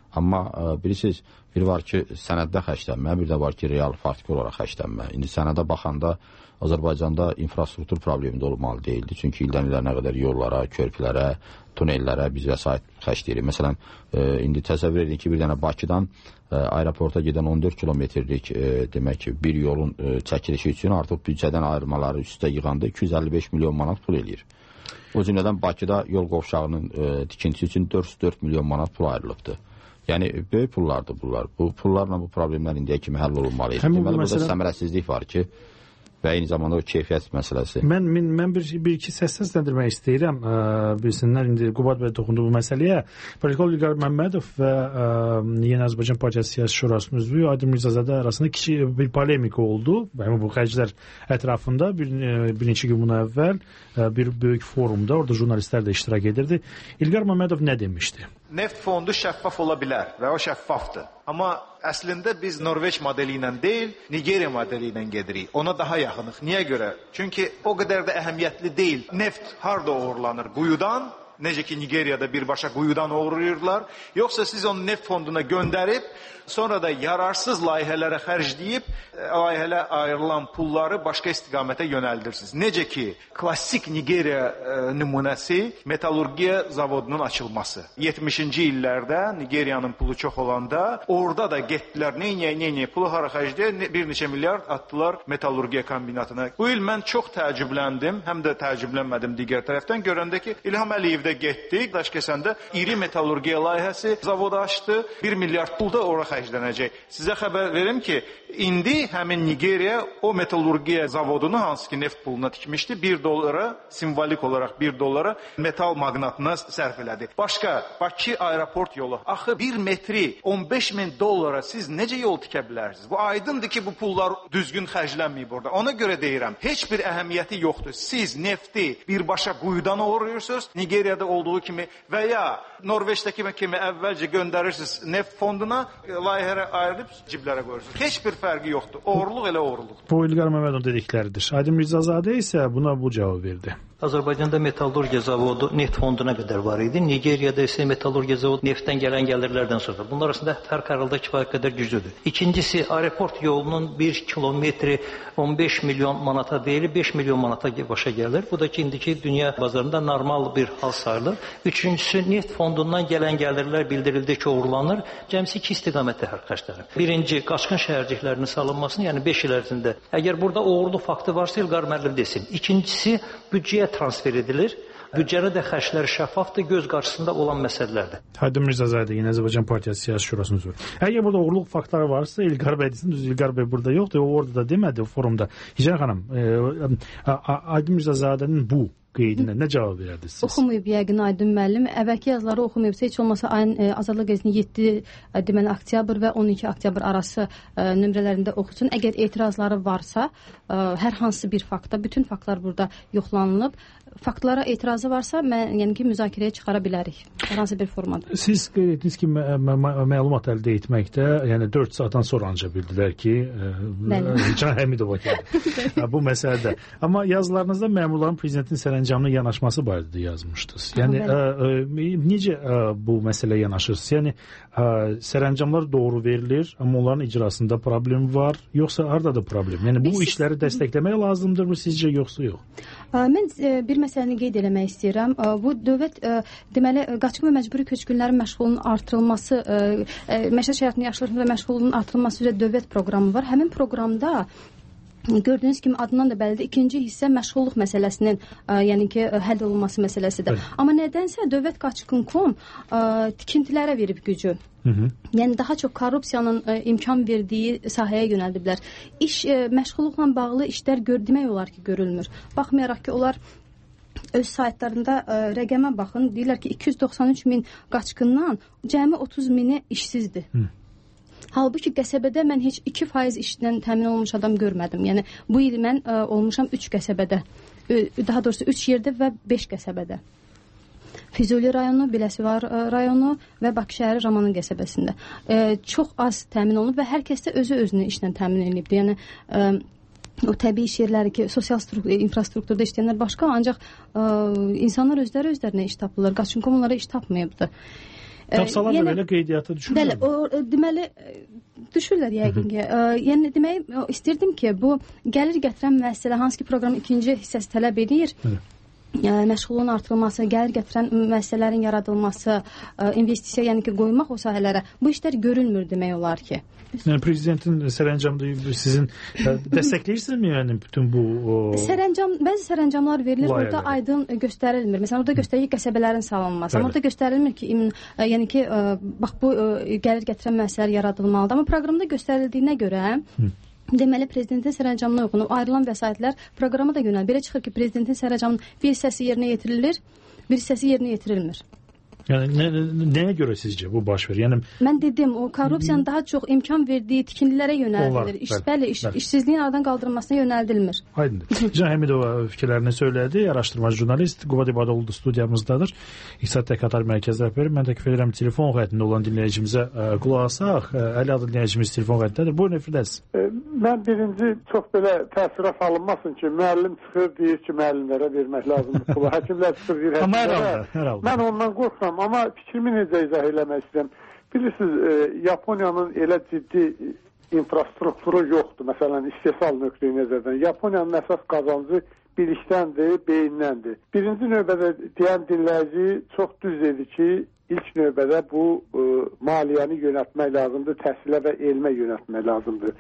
Amma ə, bilirsiniz, bir var ki, sənəddə xərclənmə, bir də var ki, real faktiki olaraq xərclənmə. İndi sənədə baxanda Azərbaycanda infrastruktur problemi də olmalı deyildi. Çünki ildən ilə nə qədər yollara, körpülərə, tunellərə biz vəsait xərcləyirik. Məsələn, e, indi təsəvvür edin ki, bir dənə Bakıdan e, aeroporta gedən on dörd kilometrlik e, demək ki, bir yolun e, çəkilişi üçün artıq büdcədən ayırmaları üstə yığanda iki yüz əlli beş milyon manat pul eləyir. O cümlədən Bakıda yol qovşağının e, tikintisi üçün dörd yüz dörd milyon manat pul ayrılıbdır. Yəni, böyük pullardır bunlar. Bu pullarla bu problemlər indiyə kimi həll olunmalıydı. Deməli, burada səmərəsizlik var ki, və eyni zamanda o keyfiyyət məsələsi. Mən, mən, mən bir, bir iki səsləndirmək istəyirəm. Ə, bilsinlər, indi Qubad bəy toxundu bu məsələyə. Politolog İlqar Məmmədov və ə, Yeni Azərbaycan Partiyası Siyasi Şurasının üzvü Aydın Mirzəzadə arasında kiçik bir polemika oldu. Yəni, bu xərclər ətrafında bir, bir neçə gün bundan əvvəl ə, bir böyük forumda, orada jurnalistlər də iştirak edirdi. İlqar Məmmədov nə demişdi? Neft fondu şəffaf ola bilər və o şəffafdır. Amma əslində biz Norveç modeli ilə deyil, Nigeriya modeli ilə gedirik. Ona daha yaxınıq. Niyə görə? Çünki o qədər də əhəmiyyətli deyil. Neft harda uğurlanır? Quyudan, necə ki Nigeriyada birbaşa quyudan uğurlayırlar. Yoxsa siz onu neft fonduna göndərib, sonra da yararsız layihələrə xərcləyib, layihələ ayrılan pulları başqa istiqamətə yönəldirsiniz. Necə ki, klassik Nigeriya e, nümunəsi metallurgiya zavodunun açılması. yetmişinci illərdə Nigeriyanın pulu çox olanda, orada da getdilər, neynəyə, neynəyə, pulu hara xərcləyə, bir neçə milyard atdılar metallurgiya kombinatına. Bu il mən çox təəccübləndim, həm də təəccüblənmədim digər tərəfdən, görəndə ki, İlham Əliyevdə getdik, Daşkəsəndə iri metallurgiya layihəsi zavodu açdı, bir milyard pul da ora xərclənəcək. Sizə xəbər verim ki, indi həmin Nigeriya o metallurgiya zavodunu, hansı ki neft puluna tikmişdi, bir dolara, simvolik olaraq bir dolara metal magnatına sərf elədi. Başqa, Bakı aeroport yolu. Axı bir metri on beş min dollara siz necə yol tikə bilərsiniz? Bu aydındır ki, bu pullar düzgün xərclənməyib orada. Ona görə deyirəm, heç bir əhəmiyyəti yoxdur. Siz nefti birbaşa quyudan uğurlayırsınız, Nigeriyada olduğu kimi və ya Norveçdəki kimi əvvəlcə göndərirsiniz neft fonduna, layihələrə ayrılıb ciblərə qoyursunuz. Heç bir fərqi yoxdur. Oğurluq elə oğurluq. Bu İlqar Məmmədov dedikləridir. Aydın Mirzəzadə isə buna bu cavab verdi. Azərbaycanda metallurgiya zavodu neft fonduna qədər var idi. Nigeriyada isə metallurgiya zavodu neftdən gələn gəlirlərdən sonra. Bunlar arasında fərq aralda kifayət qədər güclüdür. İkincisi, aeroport yolunun bir kilometri on beş milyon manata deyil, beş milyon manata başa gəlir. Bu da ki, indiki dünya bazarında normal bir hal sayılır. Üçüncüsü, neft fondundan gələn gəlirlər bildirildi ki, uğurlanır. Cəmsi iki istiqamətdə xərclənir. Birinci, qaçqın şəhərciklərinin salınmasını, yəni beş il ərzində. Əgər burada uğurlu faktı varsa, İlqar müəllim desin. İkincisi, büdcəyə transfer edilir. Büdcənin də xərcləri şəffafdır, göz qarşısında olan məsələlərdir. Aydın Mirzəzadə, Yeni Azərbaycan Partiyası Siyasi Şurasının üzvü. Əgər burada uğurluq faktları varsa, İlqar bəy desin, düz İlqar bəy burada yoxdur, o orada da demədi o forumda. Hicran xanım, e, Aydın Mirzəzadənin bu qeydinə nə cavab verərdiniz? Oxumayıb yəqin Aydın müəllim. Əvvəlki yazıları oxumayıbsa, heç olmasa ayın e, Azadlıq qəzetinin yeddi e, deməli oktyabr və on iki oktyabr arası e, nömrələrində oxusun. Əgər etirazları varsa, e, hər hansı bir faktda, bütün faktlar burada yoxlanılıb. Faktlara etirazı varsa, mən, yəni ki, müzakirəyə çıxara bilərik. Hər hansı bir formada. Siz qeyd etdiniz ki, mə mə məlumat əldə etməkdə, yəni dörd saatdan sonra ancaq bildilər ki, Can Həmidova gəldi. Bu məsələdə. Amma yazılarınızda məmurların prezidentin sərəncamına yanaşması barədə yazmışdınız. Yəni ə, ə, necə ə, bu məsələyə yanaşırsınız? Yəni ə, sərəncamlar doğru verilir, amma onların icrasında problem var, yoxsa harda da problem? Yəni bu Siz... işləri dəstəkləmək lazımdır mı sizcə, yoxsa yox? Ə, mən ə, bir məsələni qeyd eləmək istəyirəm. Ə, bu dövlət ə, deməli qaçqın və məcburi köçkünlərin məşğulluğunun artırılması, ə, ə, məişət şəraitinin yaxşılaşması və məşğulluğunun artırılması üzrə dövlət proqramı var. Həmin proqramda gördüyünüz kimi adından da bəllidir. İkinci hissə məşğulluq məsələsinin, ə, yəni ki, həll olunması məsələsidir. Evet. Amma nədənsə dövlət qaçqın nöqtə com tikintilərə verib gücü. Hı -hı. Yəni daha çox korrupsiyanın ə, imkan verdiyi sahəyə yönəldiblər. İş ə, məşğulluqla bağlı işlər gör demək olar ki, görülmür. Baxmayaraq ki, onlar öz saytlarında ə, rəqəmə baxın, deyirlər ki, iki yüz doxsan üç min qaçqından cəmi otuz mini işsizdir. Hı. Halbuki qəsəbədə mən heç iki faiz işdən təmin olmuş adam görmədim. Yəni bu il mən ə, olmuşam üç qəsəbədə. Daha doğrusu üç yerdə və beş qəsəbədə. Füzuli rayonu, Biləsuvar rayonu və Bakı şəhəri Ramanın qəsəbəsində. Ə, çox az təmin olunub və hər kəs də özü özünü işlə təmin edibdi. Yəni ə, o təbii iş yerləri ki, sosial infrastrukturda işləyənlər başqa, ancaq ə, insanlar özləri özlərinə iş tapırlar. Qaçqın nöqtə com onlara iş tapmayıbdı. Tapsalar da belə qeydiyyata düşürlər. Bəli, o deməli düşürlər yəqin ki. Yəni demək istirdim ki, bu gəlir gətirən müəssisələr hansı ki proqramın ikinci hissəsi tələb edir. Hı. Məşğulluğun artırılması, gəlir gətirən müəssisələrin yaradılması, investisiya, yəni ki, qoymaq o sahələrə, bu işlər görülmür demək olar ki. Yəni prezidentin sərəncamında sizin dəstəkləyirsinizmi yəni bütün bu o... Sərəncam, bəzi sərəncamlar verilir, layələri. Orada aydın göstərilmir. Məsələn, orada göstərir qəsəbələrin salınması. Amma orada göstərilmir ki, yəni ki, bax bu gəlir gətirən müəssisələr yaradılmalıdır. Amma proqramda göstərildiyinə görə Hı. deməli, prezidentin sərəncamına uyğun ayrılan vəsaitlər proqrama da yönəlir. Belə çıxır ki, prezidentin sərəncamının bir hissəsi yerinə yetirilir, bir hissəsi yerinə yetirilmir. Yəni nə, nəyə görə sizcə bu baş verir? Yəni mən dedim, o korrupsiyanın daha çox imkan verdiyi tikintilərə yönəldilir. İş, bəli, iş, işsizliyin aradan qaldırılmasına yönəldilmir. Aydındır. Can Həmidova fikirlərini söylədi. Araşdırmacı jurnalist Qubad İbadoğlu studiyamızdadır. İqtisad Təhqiqatlar Mərkəzi rəhbəri. Mən təklif edirəm telefon xəttində olan dinləyicimizə qulaq asaq. Əli adlı dinləyicimiz telefon xəttindədir. Buyurun Firdəs. Mən birinci çox belə təəssürat alınmasın ki, müəllim çıxır deyir ki, müəllimlərə vermək lazımdır pulu. Həkimlər çıxır deyir həkimlərə. Mən ondan qorxuram. Amma fikrimi necə izah eləmək istəyirəm. Bilirsiniz, e, Yaponiyanın elə ciddi infrastrukturu yoxdur. Məsələn, istehsal nöqteyi nəzərdən. Yaponiyanın əsas qazancı bilikdəndir, beyindəndir. Birinci növbədə deyən dinləyici çox düz dedi ki, ilk növbədə bu e, maliyyəni yönətmək lazımdır, təhsilə və elmə yönətmək lazımdır.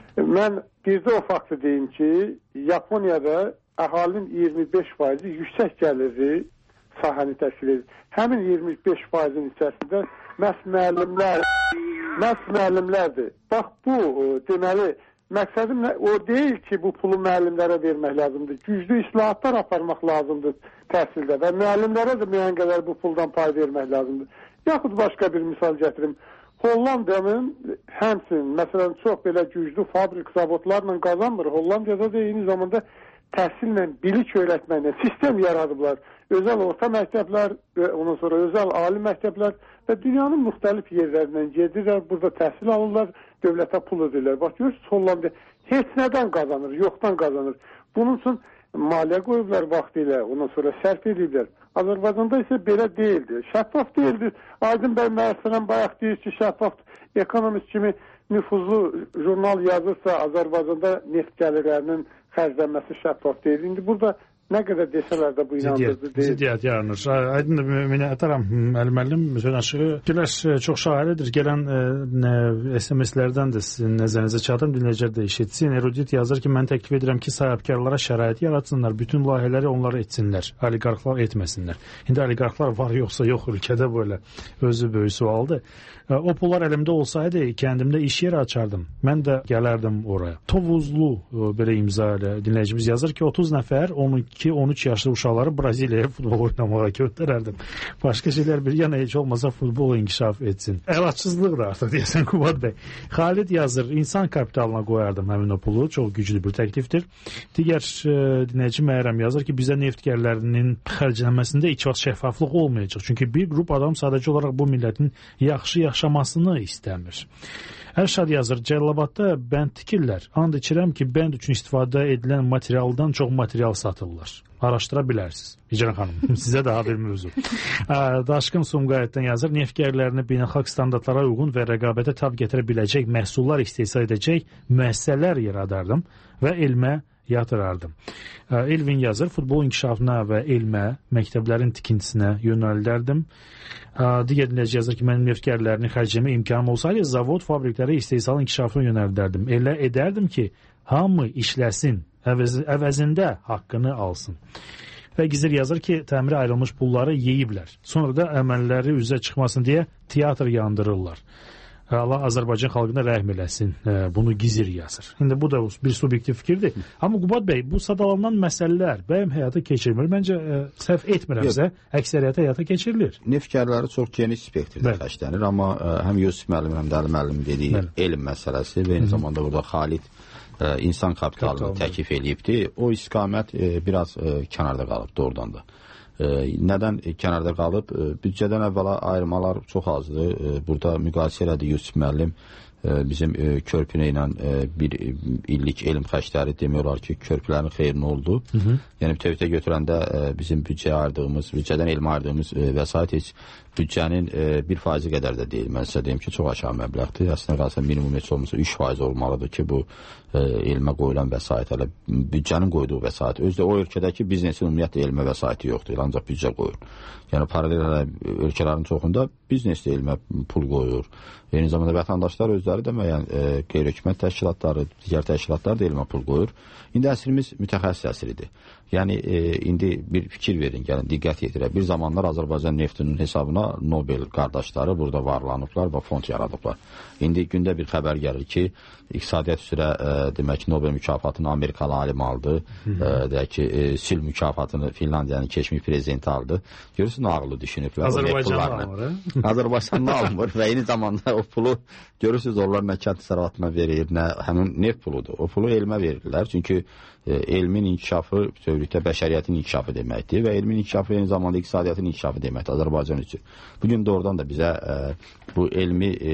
Mən bir də o faktı deyim ki, Yaponiyada əhalinin iyirmi beş faizi yüksək gəlirli sahəni təşkil edir. Həmin iyirmi beş faizin içərisində məhz müəllimlər, məhz müəllimlərdir. Bax bu, o, deməli, məqsədim o deyil ki, bu pulu müəllimlərə vermək lazımdır. Güclü islahatlar aparmaq lazımdır təhsildə və müəllimlərə də müəyyən qədər bu puldan pay vermək lazımdır. Yaxud başqa bir misal gətirim. Hollandiyanın həmçinin, məsələn, çox belə güclü fabrik zavodlarla qazanmır. Hollandiyada da eyni zamanda təhsillə, bilik öyrətməklə sistem yaradıblar. Özəl orta məktəblər, ondan sonra özəl ali məktəblər və dünyanın müxtəlif yerlərindən gedirlər, burada təhsil alırlar, dövlətə pul ödürlər. Bax, görürsünüz, Hollandiya heç nədən qazanır, yoxdan qazanır. Bunun üçün maliyyə qoyublar vaxtı ilə, ondan sonra sərf ediblər. Azərbaycanda isə belə deyildir, şəffaf deyildir. Aydın bəy Məhəssənən bayaq deyir ki, şəffaf ekonomist kimi nüfuzlu jurnal yazırsa Azərbaycanda neft gəlirlərinin xərclənməsi şəffaf deyil. İndi burada nə qədər desələr də bu inandırıcı deyil. Ziddiyyət yaranır. Aydın minnətdaram Əli müəllim, sözünü fikirlər çox şahərədir. Gələn S M S-lərdən də sizin nəzərinizə çatım, dinləyicilər də eşitsin. Erudit yazır ki, mən təklif edirəm ki, sahibkarlara şərait yaratsınlar, bütün layihələri onlara etsinlər, oliqarxlar etməsinlər. İndi oliqarxlar var yoxsa yox ölkədə böyle özü böyük sualdır. O pullar əlimdə olsaydı, kəndimdə iş yeri açardım. Mən də gələrdim oraya. Tovuzlu belə imza ilə dinləyicimiz yazır ki, otuz nəfər on iki on üç yaşlı uşaqları Braziliyaya futbol oynamağa göndərərdim. Başqa şeylər bir yana heç olmasa futbol inkişaf etsin. Əlacsızlıq da artıq deyəsən Qubad bəy. Xalid yazır, insan kapitalına qoyardım həmin o pulu. Çox güclü bir təklifdir. Digər e, dinləyici Məyrəm yazır ki, bizə neft gəlirlərinin xərclənməsində heç vaxt şəffaflıq olmayacaq. Çünki bir qrup adam sadəcə olaraq bu millətin yaxşı yaşamasını istəmir. Ərşad yazır, Cəlilabadda bənd tikirlər. And içirəm ki, bənd üçün istifadə edilən materialdan çox material satırlar. Araşdıra bilərsiniz. İcra xanım, sizə daha bir mövzu. Daşqın Sumqayıtdan yazır, neft gəlirlərini beynəlxalq standartlara uyğun və rəqabətə tab gətirə biləcək məhsullar istehsal edəcək müəssisələr yaradardım və elmə yatırardım. Elvin yazır, futbol inkişafına və elmə, məktəblərin tikintisinə yönəldərdim. Digər dinləyici yazır ki, mənim neft gəlirlərini xərcləmə imkanım olsaydı, zavod, fabrikləri istehsal inkişafına yönəldərdim. Elə edərdim ki, hamı işləsin, əvəz, əvəzində haqqını alsın. Və Gizir yazır ki, təmirə ayrılmış pulları yeyiblər. Sonra da əməlləri üzə çıxmasın deyə teatr yandırırlar. Allah Azərbaycan xalqına rəhm eləsin. Bunu Gizir yazır. İndi bu da bir subyektiv fikirdir. Amma Qubad bəy, bu sadalanan məsələlər bəyəm həyata keçirilmir. Məncə səhv etmirəmsə, əksəriyyətə həyata keçirilir. Neft gəlirləri çox geniş spektrdə xərclənir, amma həm Yusif müəllim, həm də Əli müəllim dediyi Bəli. elm məsələsi və eyni zamanda burada Xalid insan kapitalını təklif eləyibdi. O istiqamət biraz kənarda qalıbdı oradan da. Nədən kənarda qalıb? Büdcədən əvvəla ayırmalar çox azdır. Burada müqayisə elədi Yusuf müəllim. bizim körpünə ilə bir illik elm xərcləri demək olar ki, körpülərin xeyrinə oldu. Hı -hı. Yəni bütövlükdə götürəndə bizim büdcəyə ayırdığımız, büdcədən elmə ayırdığımız vəsait heç büdcənin bir faizi qədər də deyil. Mən sizə deyim ki, çox aşağı məbləğdir. Əslində qalsa minimum heç olmasa üç faiz olmalıdır ki, bu elmə qoyulan vəsait, hələ büdcənin qoyduğu vəsait. Özdə o ölkədəki biznesin ümumiyyətlə elmə vəsaiti yoxdur, ancaq büdcə qoyur. Yəni paralel ölkələrin çoxunda biznes də elmə pul qoyur. Eyni zamanda vətəndaşlar özləri də müəyyən e, qeyri-hökumət təşkilatları, digər təşkilatlar da elmə pul qoyur. İndi əsrimiz mütəxəssis əsridir. Yəni e, indi bir fikir verin, gəlin diqqət yetirək. Bir zamanlar Azərbaycan neftinin hesabına Nobel qardaşları burada varlanıblar və fond yaradıblar. İndi gündə bir xəbər gəlir ki, iqtisadiyyat üzrə e, demək ki, Nobel mükafatını Amerikalı alim aldı. E, deyək ki, e, sülh mükafatını Finlandiyanın keçmiş prezidenti aldı. Görürsün, ağıllı düşünüblər. Azərbaycanlı almır. Azərbaycanlı almır və eyni zamanda o pulu görürsünüz, onlar nə kənd təsərrüfatına verir, nə həmin neft puludur. O pulu elmə verirlər. Çünki e, elmin inkişafı bütövlükdə bəşəriyyətin inkişafı deməkdir və elmin inkişafı eyni zamanda iqtisadiyyatın inkişafı deməkdir Azərbaycan üçün. Bugün doğrudan da bizə e, bu elmi e,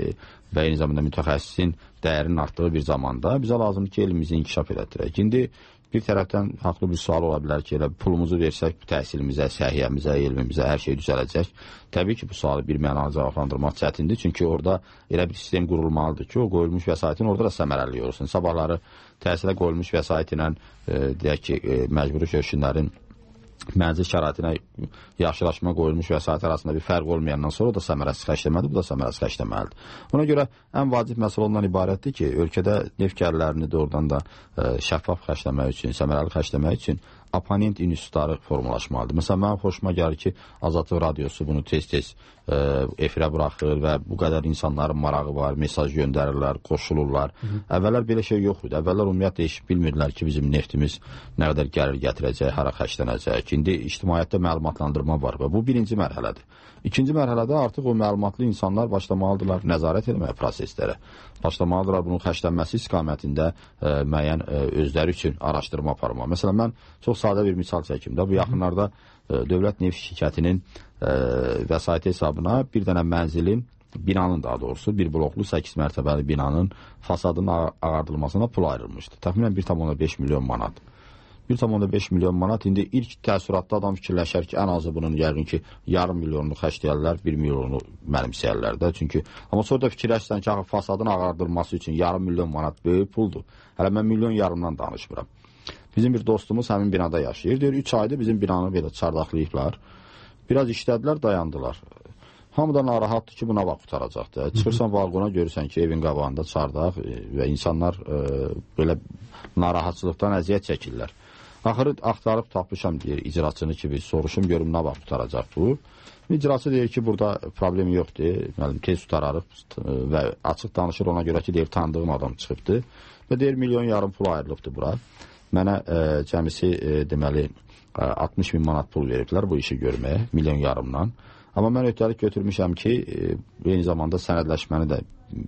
və eyni zamanda mütəxəssisin dəyərinin artdığı bir zamanda bizə lazımdır ki, elmimizi inkişaf elətdirək. İndi bir tərəfdən haqlı bir sual ola bilər ki, elə pulumuzu versək bu təhsilimizə, səhiyyəmizə, elmimizə, hər şey düzələcək. Təbii ki, bu sualı bir mənalı cavablandırmaq çətindir. Çünki orada elə bir sistem qurulmalıdır ki, o qoyulmuş vəsaitin orada da səmərəli olsun. Sabahları təhsilə qoyulmuş vəsait ilə e, deyək ki, e, məcburi köçkünlərin mənzil şəraitinə yaxşılaşma qoyulmuş vəsait arasında bir fərq olmayandan sonra o da səmərəsiz xərcləməlidir, bu da səmərəsiz xərcləməlidir. Ona görə ən vacib məsələ ondan ibarətdir ki, ölkədə neft gəlirlərini doğrudan da e, şəffaf xərcləmək üçün, səmərəli xərcləmək üçün aponent institutları formalaşmalıdır. Məsələn, mənim xoşuma gəlir ki, Azadlıq Radiosu bunu tez-tez e, efirə buraxır və bu qədər insanların marağı var, mesaj göndərirlər, qoşulurlar. Hı -hı. Əvvəllər belə şey yox idi. Əvvəllər ümumiyyətlə heç bilmirdilər ki, bizim neftimiz nə qədər gəlir gətirəcək, hara xərclənəcək. İndi ictimaiyyətdə məlumatlandırma var və bu birinci mərhələdir. İkinci mərhələdə artıq o məlumatlı insanlar başlamalıdırlar nəzarət etməyə proseslərə. Başlamalıdırlar bunun xərclənməsi istiqamətində e, müəyyən e, özləri üçün araşdırma aparma. Məsələn, mən çox sadə bir misal çəkim də. Bu yaxınlarda e, Dövlət Neft Şirkətinin e, vəsaiti hesabına bir dənə mənzilin, binanın daha doğrusu, bir bloklu səkkiz mərtəbəli binanın fasadının ağardılmasına pul ayrılmışdı. Təxminən bir tam beş milyon manat. bir tam beş milyon manat. İndi ilk təəssüratda adam fikirləşər ki, ən azı bunun yəqin ki, yarım milyonunu xərcləyərlər, bir milyonunu mənimsəyərlər də. Çünki, amma sonra da fikirləşsən ki, fasadın ağardılması üçün yarım milyon manat böyük puldur. Hələ mən milyon yarımdan danışmıram. Bizim bir dostumuz həmin binada yaşayır. Deyir, üç ayda bizim binanı belə çardaqlayıblar. Biraz işlədilər, dayandılar. Hamıda narahatdır ki, buna vaxt tutaracaqdır. Çıxırsan balqona, görürsən ki, evin qabağında çardaq və insanlar e, belə narahatçılıqdan əziyyət çəkirlər. Axırı axtarıb tapmışam deyir icraçını ki, biz soruşum görüm nə vaxt tutaracaq bu. İcraçı deyir ki, burada problem yoxdur. Müəllim tez tutararıq və açıq danışır, ona görə ki, deyir tanıdığım adam çıxıbdı və deyir milyon yarım pul ayrılıbdı bura. Mənə e, cəmisi e, deməli e, altmış min manat pul veriblər bu işi görməyə, milyon yarımdan. Amma mən öhdəlik götürmüşəm ki, e, eyni zamanda sənədləşməni də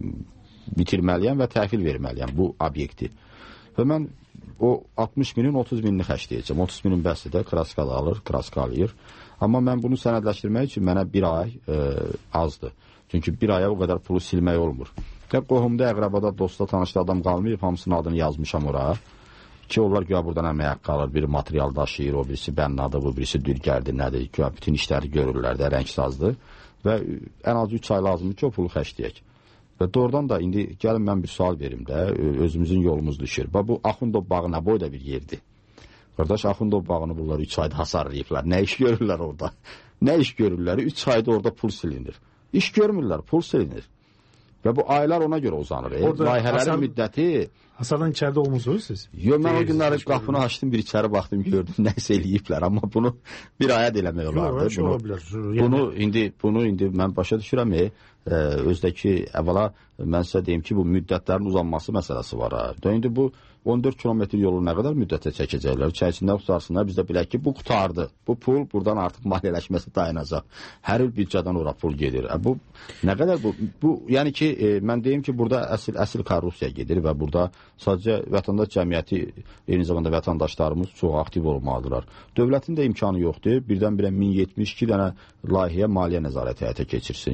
bitirməliyəm və təhvil verməliyəm bu obyekti. Və mən o altmış minin otuz minini xərcləyəcəm. otuz minin bəsdir də, kraska da alır, kraska alır. Amma mən bunu sənədləşdirmək üçün mənə bir ay e, azdır. Çünki bir aya o qədər pulu silmək olmur. Və qohumda, əqrabada, dostda, tanışda adam qalmayıb, hamısının adını yazmışam oraya. Ki, onlar güya buradan əmək qalır, bir material daşıyır, o birisi bənnadır, bu birisi dürgərdir, nədir, güya bütün işləri görürlər də, rəngsazdır. Və ən az üç ay lazımdır ki, o pulu xərcləyək. Və doğrudan da indi gəlin mən bir sual verim də, özümüzün yolumuz düşür. Və bu Axundov bağı nə boyda bir yerdir. Qardaş, Axundov bağını bunlar üç ayda hasarlayıblar. Nə iş görürlər orada? Nə iş görürlər? üç ayda orada pul silinir. İş görmürlər, pul silinir. Və bu aylar ona görə uzanır. E, layihələrin hasar, müddəti... Hasardan içəridə olmuşsunuz siz? Yox, mən o günləri qapını açdım, bir içəri baxdım, gördüm, nəsə eləyiblər. Amma bunu bir aya eləmək olardı. Yox, bunu, ola bilər. Bunu, indi, bunu indi mən başa düşürəm, e, özdəki əvvəla mən sizə deyim ki, bu müddətlərin uzanması məsələsi var. Ha. İndi bu on dörd kilometr yolu nə qədər müddətə çəkəcəklər? Çəkisindən qutarsınlar, biz də bilək ki, bu qutardı. Bu pul buradan artıq maliyyələşməsi dayanacaq. Hər il büdcədən ora pul gedir. Bu nə qədər bu? Bu yəni ki, e, mən deyim ki, burada əsl əsl korrupsiya gedir və burada sadəcə vətəndaş cəmiyyəti, eyni zamanda vətəndaşlarımız çox aktiv olmalıdırlar. Dövlətin də imkanı yoxdur. Birdən-birə min yetmiş iki dənə layihəyə maliyyə nəzarəti həyata keçirsin.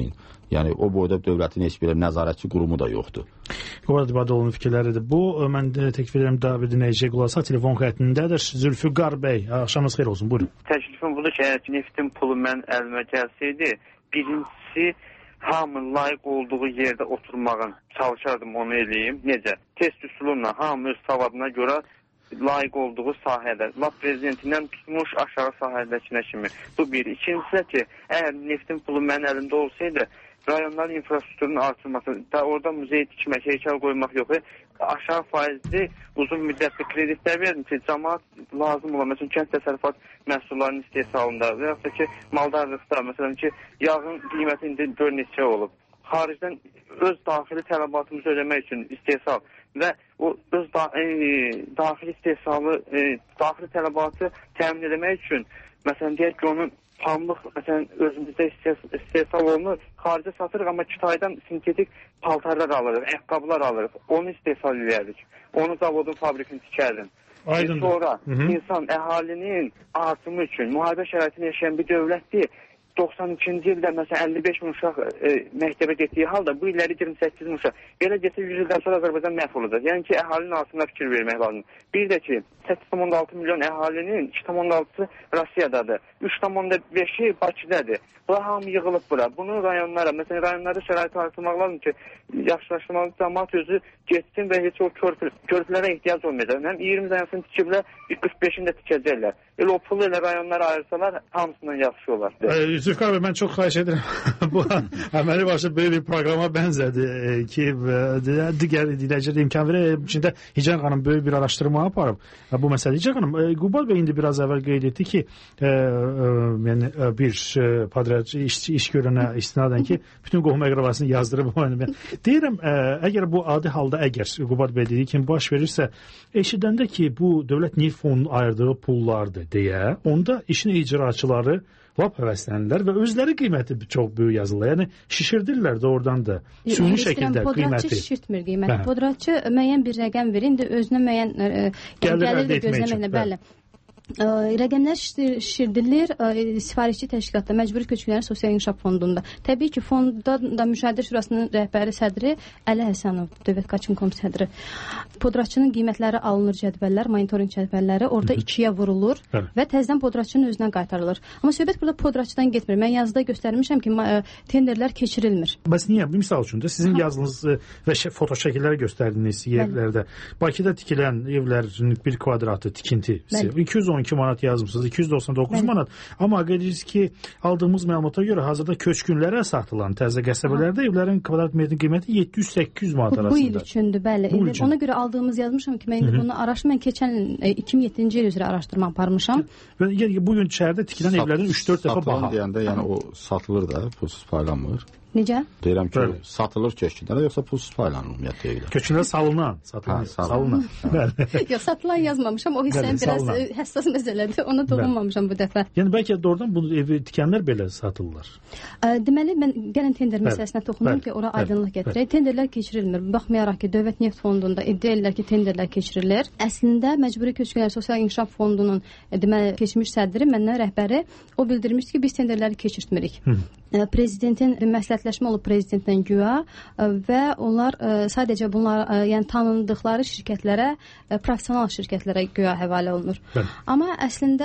Yəni o boyda dövlətin heç bir nəzarətçi qurumu da yoxdur. Qubad İbadoğlu'nun fikirləridir. Bu, mən təklif edirəm David Dinləyiciyə qulaq telefon xəttindədir. Zülfüqar bəy, axşamınız xeyir olsun, buyurun. Təklifim budur ki, əgər neftin pulu mən əlimə gəlsəydi, birincisi hamının layiq olduğu yerdə oturmağın çalışardım, onu eləyim. Necə? Test üsulunla hamı öz savadına görə layiq olduğu sahədə, lap prezidentindən tutmuş aşağı sahədəkinə kimi. Bu bir. İkincisi ki, əgər neftin pulu mənim əlimdə olsaydı, rayonların infrastrukturunun artırması, da orada muzey tikmək, heykəl qoymaq yox, aşağı faizli uzun müddətli kreditlər verdim ki, cəmaat lazım olan, məsələn, kənd təsərrüfat məhsullarının istehsalında və yaxud da ki, maldarlıqda, məsələn ki, yağın qiyməti indi gör neçə olub. Xaricdən öz daxili tələbatımızı ödəmək üçün istehsal və o öz da, e, daxili istehsalı, e, daxili tələbatı təmin etmək üçün, məsələn, deyək ki, onun pamlıq, məsələn, özümüzdə istehsal olunur, xaricə satırıq, amma Kitaydan sintetik paltarlar alırıq, əqqablar alırıq, onu istehsal edərdik. Onu zavodun fabrikini tikərdim. Aydındır. Sonra Hı -hı. insan əhalinin artımı üçün müharibə şəraitini yaşayan bir dövlətdir. doxsan ikinci ildə məsələn əlli beş min uşaq e, məktəbə getdiyi halda bu illəri iyirmi səkkiz min uşaq. Belə getsə yüz ildən sonra Azərbaycan məhv olacaq. Yəni ki, əhalinin artımına fikir vermək lazımdır. Bir də ki, səkkiz tam altı milyon əhalinin iki tam altısı Rusiyadadır. üç tam beşi Bakıdadır. Bunlar hamı yığılıb bura. Bunu rayonlara, məsələn rayonlarda şəraiti artırmaq lazım ki, yaxşılaşdırmalı cəmaat özü getsin və heç o körpü, körpülərə ehtiyac olmayacaq. Həm iyirmi dənəsini tikiblər, qırx beşini də tikəcəklər. Elə o pulu elə rayonlara ayırsalar hamısından yaxşı olar. Zülfüqar bəy, mən çox xahiş edirəm. Bu əməli başlı böyle bir proqrama bənzədi e, ki, e, digər dinləyicilərə imkan verək. İçində Hicran xanım böyük bir araşdırma aparıb. Bu məsələ Hicran xanım, e, Qubad bəy indi biraz əvvəl qeyd etdi ki, e, e, yəni bir e, padriyat iş, iş görənə istinadən ki, bütün qohum əqrabasını yazdırıb. Deyirəm, e, əgər bu adi halda əgər Qubad bəy dediyi kimi baş verirsə, eşidəndə ki, bu dövlət neft fonunun ayırdığı pullardır deyə, onda işin icraçıları lap həvəslənirlər və özləri qiyməti çox böyük yazırlar. Yəni şişirdirlər də oradan da süni şəkildə qiyməti. Podratçı şişirtmir qiyməti. Podratçı müəyyən bir rəqəm verir, indi özünə müəyyən e, gəlir də gözləməklə, bəli. Ə, rəqəmlər şişirdirilir ə, sifarişçi təşkilatda, məcburi köçkünlərin sosial inkişaf fondunda. Təbii ki, fonda da Müşahidə Şurasının rəhbəri sədri Əli Həsənov, Dövlət Qaçınkom sədri. Podratçının qiymətləri alınır cədvəllər, monitorinq cədvəlləri, orada ikiyə vurulur Hı. və təzədən podratçının özünə qaytarılır. Amma söhbət burada podratçıdan getmir. Mən yazıda göstərmişəm ki, ə, tenderlər keçirilmir. Bəs niyə? Bir misal üçün də sizin ha. yazınız və foto şəkilləri göstərdiniz yerlərdə. Bakıda tikilən evlərin bir kvadratı tikintisi iki yüz on iki manat yazmışsınız, iki yüz doxsan doqquz manat. Amma qeyd edirsiniz ki, aldığımız məlumata görə hazırda köçkünlərə satılan təzə qəsəbələrdə evlərin kvadrat metrin qiyməti yeddi yüz səkkiz yüz manat arasında. Bu il üçündür, bəli. Üçün. Ona görə aldığımız yazmışam ki, mən indi bunu araşdırdım. Mən keçən iki min yeddinci il üzrə araşdırma aparmışam. Və yəni bugün şəhərdə tikilən Sat, evlərin üç dörd dəfə baha. Deyəndə, yəni o satılır da, pulsuz paylanmır. Necə? Deyirəm ki, Bəli. satılır köçkünlərə, yoxsa pulsuz paylanır ümumiyyətlə evlər? Köçkünlərə salınan, satılır, hə, salınan. Yox, satılan yazmamışam, o hissənin biraz salınan. Həssas məsələdir, ona dolunmamışam bu dəfə. Yəni bəlkə doğrudan bunu evi tikənlər belə satırlar. Ə, deməli, mən gəlin tender məsələsinə toxunum ki, ora aydınlıq gətirək. Tenderlər keçirilmir. Baxmayaraq ki, Dövlət Neft Fondunda iddia edirlər ki, tenderlər keçirilir. Əslində, Məcburi Köçkünlər Sosial İnkişaf Fondunun deməli, keçmiş sədri, məndən rəhbəri, o bildirmişdi ki, biz tenderləri keçirtmirik. Hı. Prezidentin məsləhətləşmə olub prezidentlə güya və onlar sadəcə bunlar, yəni tanındıqları şirkətlərə, professional şirkətlərə güya həvalə olunur. Bəli. Amma əslində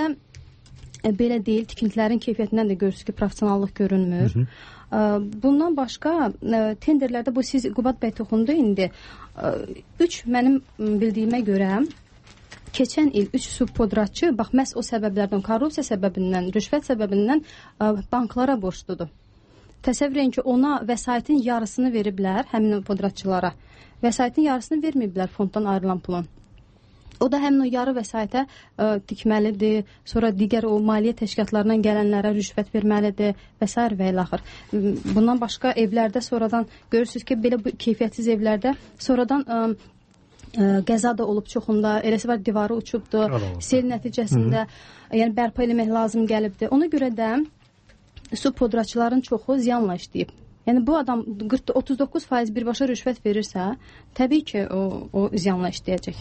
belə deyil, tikintilərin keyfiyyətindən də görürsünüz ki, professionallıq görünmür. Hı -hı. Bundan başqa tenderlərdə bu siz Qubad bəy toxundu indi. Üç mənim bildiyimə görə keçən il üç subpodratçı, bax, məhz o səbəblərdən, korrupsiya səbəbindən, rüşvət səbəbindən banklara borcludur. Təsəvvür edin ki, ona vəsaitin yarısını veriblər, həmin o podratçılara. Vəsaitin yarısını verməyiblər fonddan ayrılan pulun. O da həmin o yarı vəsaitə ə, tikməlidir, sonra digər o maliyyə təşkilatlarından gələnlərə rüşvət verməlidir və s. və ilə axır. Bundan başqa evlərdə sonradan görürsünüz ki, belə bu keyfiyyətsiz evlərdə sonradan ə, qəza da olub çoxunda, eləsi var divarı uçubdur, sel nəticəsində Hı -hı. yəni bərpa eləmək lazım gəlibdir. Ona görə də subpodratçıların çoxu ziyanla işləyib. Yəni bu adam otuz doqquz faiz birbaşa rüşvət verirsə, təbii ki, o, o ziyanla işləyəcək.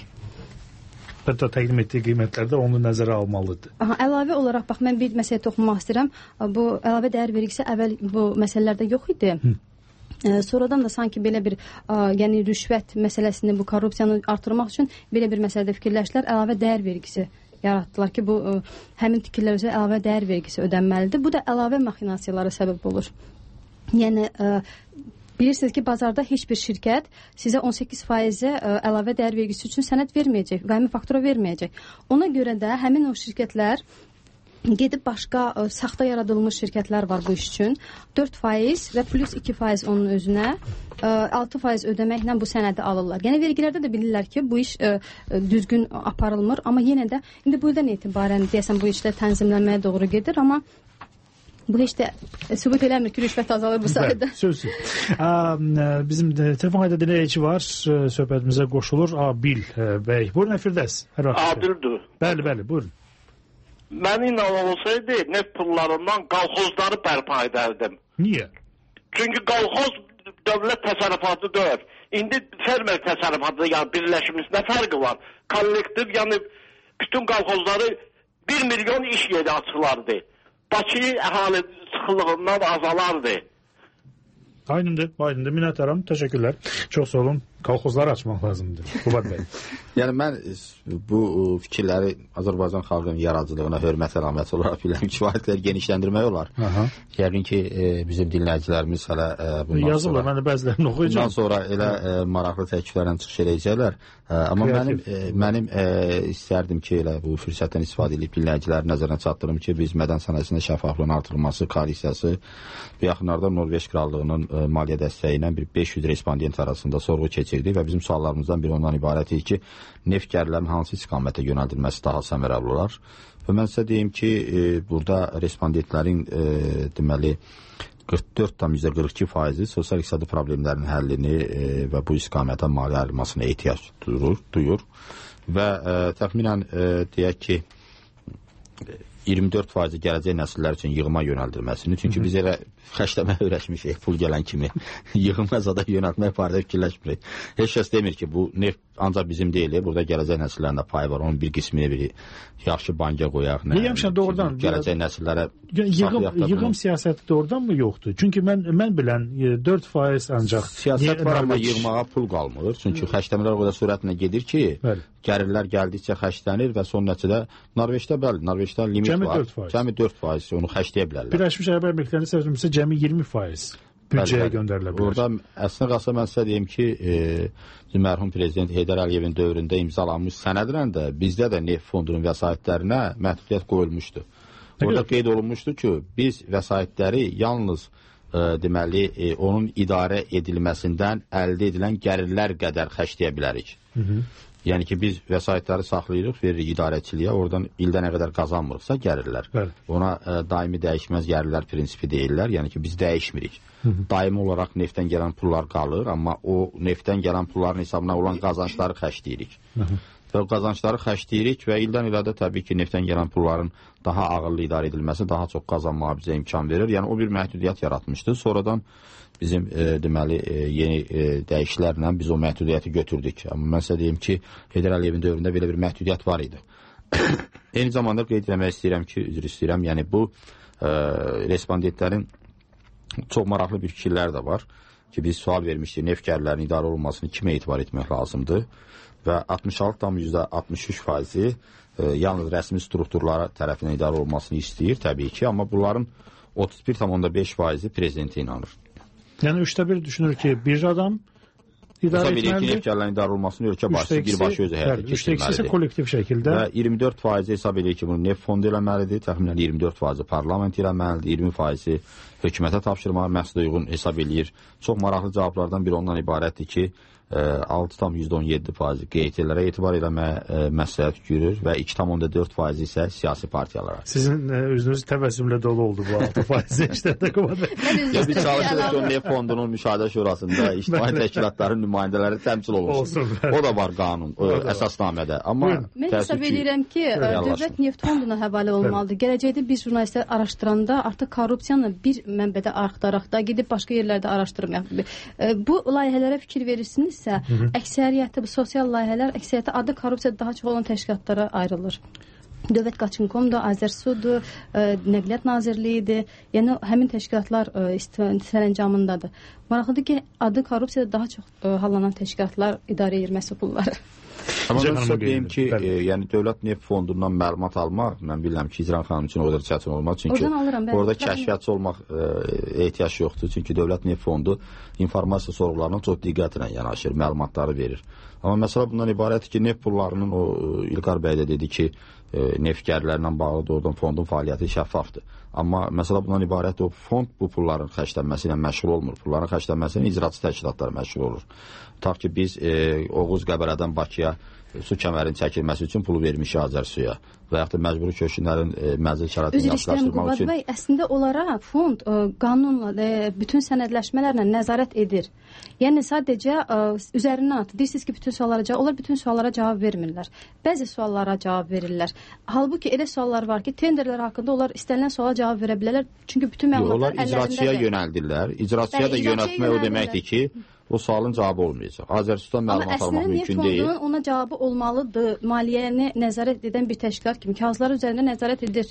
Hətta təqdim etdiyi qiymətlərdə onu nəzərə almalıdır. Aha, əlavə olaraq, bax, mən bir məsələ toxunmaq istəyirəm. Bu əlavə dəyər vergisi əvvəl bu məsələlərdə yox idi. Hı. Sonradan da sanki belə bir ə, yəni rüşvət məsələsini, bu korrupsiyanı artırmaq üçün belə bir məsələdə fikirləşdilər, əlavə dəyər vergisi yaratdılar ki, bu ə, həmin tikililər üzrə əlavə dəyər vergisi ödənməlidir. Bu da əlavə maxinasiyalara səbəb olur. Yəni ə, bilirsiniz ki, bazarda heç bir şirkət sizə on səkkiz faizə ə, əlavə dəyər vergisi üçün sənəd verməyəcək, qaimi faktura verməyəcək. Ona görə də həmin o şirkətlər gedib başqa ə, saxta yaradılmış şirkətlər var bu iş üçün. dörd faiz və plus iki faiz onun özünə ə, altı faiz ödəməklə bu sənədi alırlar. Yəni vergilərdə də bilirlər ki, bu iş ə, düzgün aparılmır, amma yenə də indi bu ildən etibarən deyəsən bu işlər tənzimlənməyə doğru gedir, amma bu heç də sübut eləmir ki, rüşvət azalır bu sayədə. Sözsüz. Bizim telefon qayda dinləyici var, söhbətimizə qoşulur. Abil bəy. Buyurun, Firdəs. Adildir. Bəli, bəli, buyurun. Mən inanın olsaydı, neft pullarından qalxozları bərpa edərdim. Niyə? Çünki qalxoz dövlət təsərrüfatı deyil. İndi fermer təsərrüfatı, yəni birləşmiş nə fərqi var? Kollektiv, yəni bütün qalxozları bir milyon iş yeri açılardı. Bakı əhali sıxıllığından azalardı. Aynındır, aynındır. Minnətdaram, təşəkkürlər. Çox sağ olun. Kolxozları açmaq lazımdır. Qubad bəy. Yəni mən bu fikirləri Azərbaycan xalqının yaradıcılığına hörmət əlaməti olaraq bilirəm. Kifayət qədər genişləndirmək olar. Aha. Yəqin ki, e, bizim dinləyicilərimiz hələ e, bundan yazırlar, sonra... mən də bəzilərini oxuyacağım. Bundan sonra elə e, maraqlı təkliflərlə çıxış edəcəklər. E, amma Kreativ. mənim, e, mənim e, istərdim ki, elə bu fürsətdən istifadə edib dinləyicilərin nəzərinə çatdırım ki, biz mədən sənayesində şəffaflığın artırılması koalisiyası bu yaxınlarda Norveç Krallığının e, maliyyə dəstəyi ilə bir beş yüz respondent arasında sorğu keçirdi və bizim suallarımızdan biri ondan ibarət idi ki, neft gərilərinin hansı istiqamətə yönəldilməsi daha səmərəli olar. Və mən sizə deyim ki, e, burada respondentlərin e, deməli qırx dörd tam qırx iki faizi sosial-iqtisadi problemlərin həllini e, və bu istiqamətə maliyyə ayrılmasına ehtiyac duyur, duyur. və e, təxminən e, deyək ki iyirmi dörd faizi gələcək nəsillər üçün yığıma yönəldilməsini. Çünki biz elə xərcləməyə öyrəşmişik pul gələn kimi. Yığıma zada yönəltmək barədə fikirləşmirik. Heç kəs demir ki, bu neft ancaq bizim deyil. Burada gələcək nəsillərin də payı var. Onun bir qismini biri yaxşı banka qoyaq. Deyəmişəm doğrudan. Gələcək nəsillərə yığım, yığım siyasəti doğrudan mı yoxdur? Çünki mən mən bilən dörd faiz ancaq siyasət var, amma yığmağa pul qalmır. Çünki xərcləmələr o qədər sürətlə gedir ki, gəlirlər gəldikcə xərclənir və son nəticədə Norveçdə bəli, Norveçdə limit cəmi var. dörd faiz. Cəmi dörd faiz onu xərcləyə bilərlər. Birləşmiş Ərəb Əmirliklərinin sözümüzsə cəmi iyirmi faiz büdcəyə göndərilə bilər. Burada əslində qalsa mən sizə deyim ki, e, mərhum prezident Heydər Əliyevin dövründə imzalanmış sənədlə də bizdə də neft fondunun vəsaitlərinə məhdudiyyət qoyulmuşdu. Orada qeyd olunmuşdu ki, biz vəsaitləri yalnız e, deməli e, onun idarə edilməsindən əldə edilən gəlirlər qədər xərcləyə bilərik. Hı -hı. Yəni ki, biz vəsaitləri saxlayırıq, veririk idarəçiliyə, oradan ildə nə qədər qazanmırıqsa gəlirlər. Bəli. Ona e, daimi dəyişməz gəlirlər prinsipi deyirlər, yəni ki, biz dəyişmirik. Hı -hı. Daimi olaraq neftdən gələn pullar qalır, amma o neftdən gələn pulların hesabına olan qazancları xərcləyirik. Hı -hı. Və o qazancları xərcləyirik və ildən ilə də təbii ki, neftdən gələn pulların daha ağırlı idarə edilməsi daha çox qazanmağa bizə imkan verir. Yəni o bir məhdudiyyət yaratmışdı. Sonradan bizim e, deməli e, yeni e, dəyişikliklərlə biz o məhdudiyyəti götürdük. Amma mən sizə deyim ki, Heydər Əliyevin dövründə belə bir məhdudiyyət var idi. Eyni zamanda qeyd etmək istəyirəm ki, üzr istəyirəm, yəni bu e, respondentlərin çox maraqlı bir fikirlər də var ki, biz sual vermişdik, neft gəlirlərinin idarə olunmasını kimə etibar etmək lazımdır və altmış altı tam altmış üç faizi e, yalnız rəsmi strukturlara tərəfindən idarə olunmasını istəyir təbii ki, amma bunların otuz bir tam beş faizi prezidentə inanır. Yəni üçdə bir düşünür ki, bir adam idarə etməlidir. Hesab edir ki, neft gəlirlərinin idarə olmasını ölkə başçısı birbaşa özü həyata keçirməlidir. üçdə ikisi isə kollektiv şəkildə. Və iyirmi dörd faizi hesab edir ki, bunu neft fondu eləməlidir. Təxminən iyirmi dörd faizi parlament eləməlidir. iyirmi faizi hökumətə tapşırmağa məhsul uyğun hesab edir. Çox maraqlı cavablardan biri ondan ibarətdir ki, altı tam on yeddi faizi Q T L'lərə etibar eləməyə məsləhət görür və iki tam dörd faizi isə siyasi partiyalara. Sizin üzünüz təbəssümlə dolu oldu bu altı faizi işlərdə Qubada. Biz çalışırıq ki, o neft fondunun müşahidə şurasında ictimai təşkilatların nümayəndələri təmsil olunsun. O da var qanun, əsasnamədə. Amma mən hesab edirəm ki, dövlət neft fonduna həvalə olmalıdır. Gələcəkdə biz jurnalistlər araşdıranda artıq korrupsiyanı bir mənbədə axtaraq da gedib başqa yerlərdə araşdırmayaq. Bu layihələrə fikir verirsiniz isə əksəriyyəti, bu sosial layihələr əksəriyyəti adı korrupsiya daha çox olan təşkilatlara ayrılır. Dövlət Qaçınkomdur, Azərsudur, Nəqliyyat Nazirliyidir. Yəni həmin təşkilatlar sərəncamındadır. Maraqlıdır ki, adı korrupsiyada daha çox hallanan təşkilatlar idarə edir məhsul pulları. Amma mən sizə deyim ki, e, yəni Dövlət Neft Fondundan məlumat almaq, mən bilirəm ki, İcran xanım üçün o qədər çətin olmaz. Çünki alıram, orada kəşfiyyatçı olmaq e, ehtiyac yoxdur. Çünki Dövlət Neft Fondu informasiya sorğularına çox diqqətlə yanaşır, məlumatları verir. Amma məsələ bundan ibarətdir ki, neft pullarının o İlqar bəy də dedi ki, e, neftgərlərlə bağlı doğrudan fondun fəaliyyəti şəffafdır. Amma məsələ bundan ibarətdir, o fond bu pulların xərclənməsi ilə məşğul olmur. Pulların xərclənməsi ilə icraçı təşkilatlar məşğul olur. Tutaq ki, biz e, Oğuz Qəbələdən Bakıya su kəmərinin çəkilməsi üçün pulu vermişik Azərsuya və yaxud da məcburi köçkünlərin e, mənzil şəraitini yaxşılaşdırmaq üçün. Bəy, əslində onlara fond e, qanunla, e, bütün sənədləşmələrlə nəzarət edir. Yəni sadəcə e, üzərindən atır. Deyirsiniz ki, bütün suallara cavab, onlar bütün suallara cavab vermirlər. Bəzi suallara cavab verirlər. Halbuki elə suallar var ki, tenderlər haqqında onlar istənilən suala cavab verə bilərlər. Çünki bütün məlumatlar əllərindədir. Onlar icraçıya yönəldirlər. İcraçıya da yönəltmək o deməkdir ki, o sualın cavabı olmayacaq. Azərbaycan məlumat almaq mümkün deyil. Amma əslində neft ona cavabı olmalıdır. Maliyyəni nəzarət edən bir təşkilat kimi kağızlar üzərində nəzarət edir.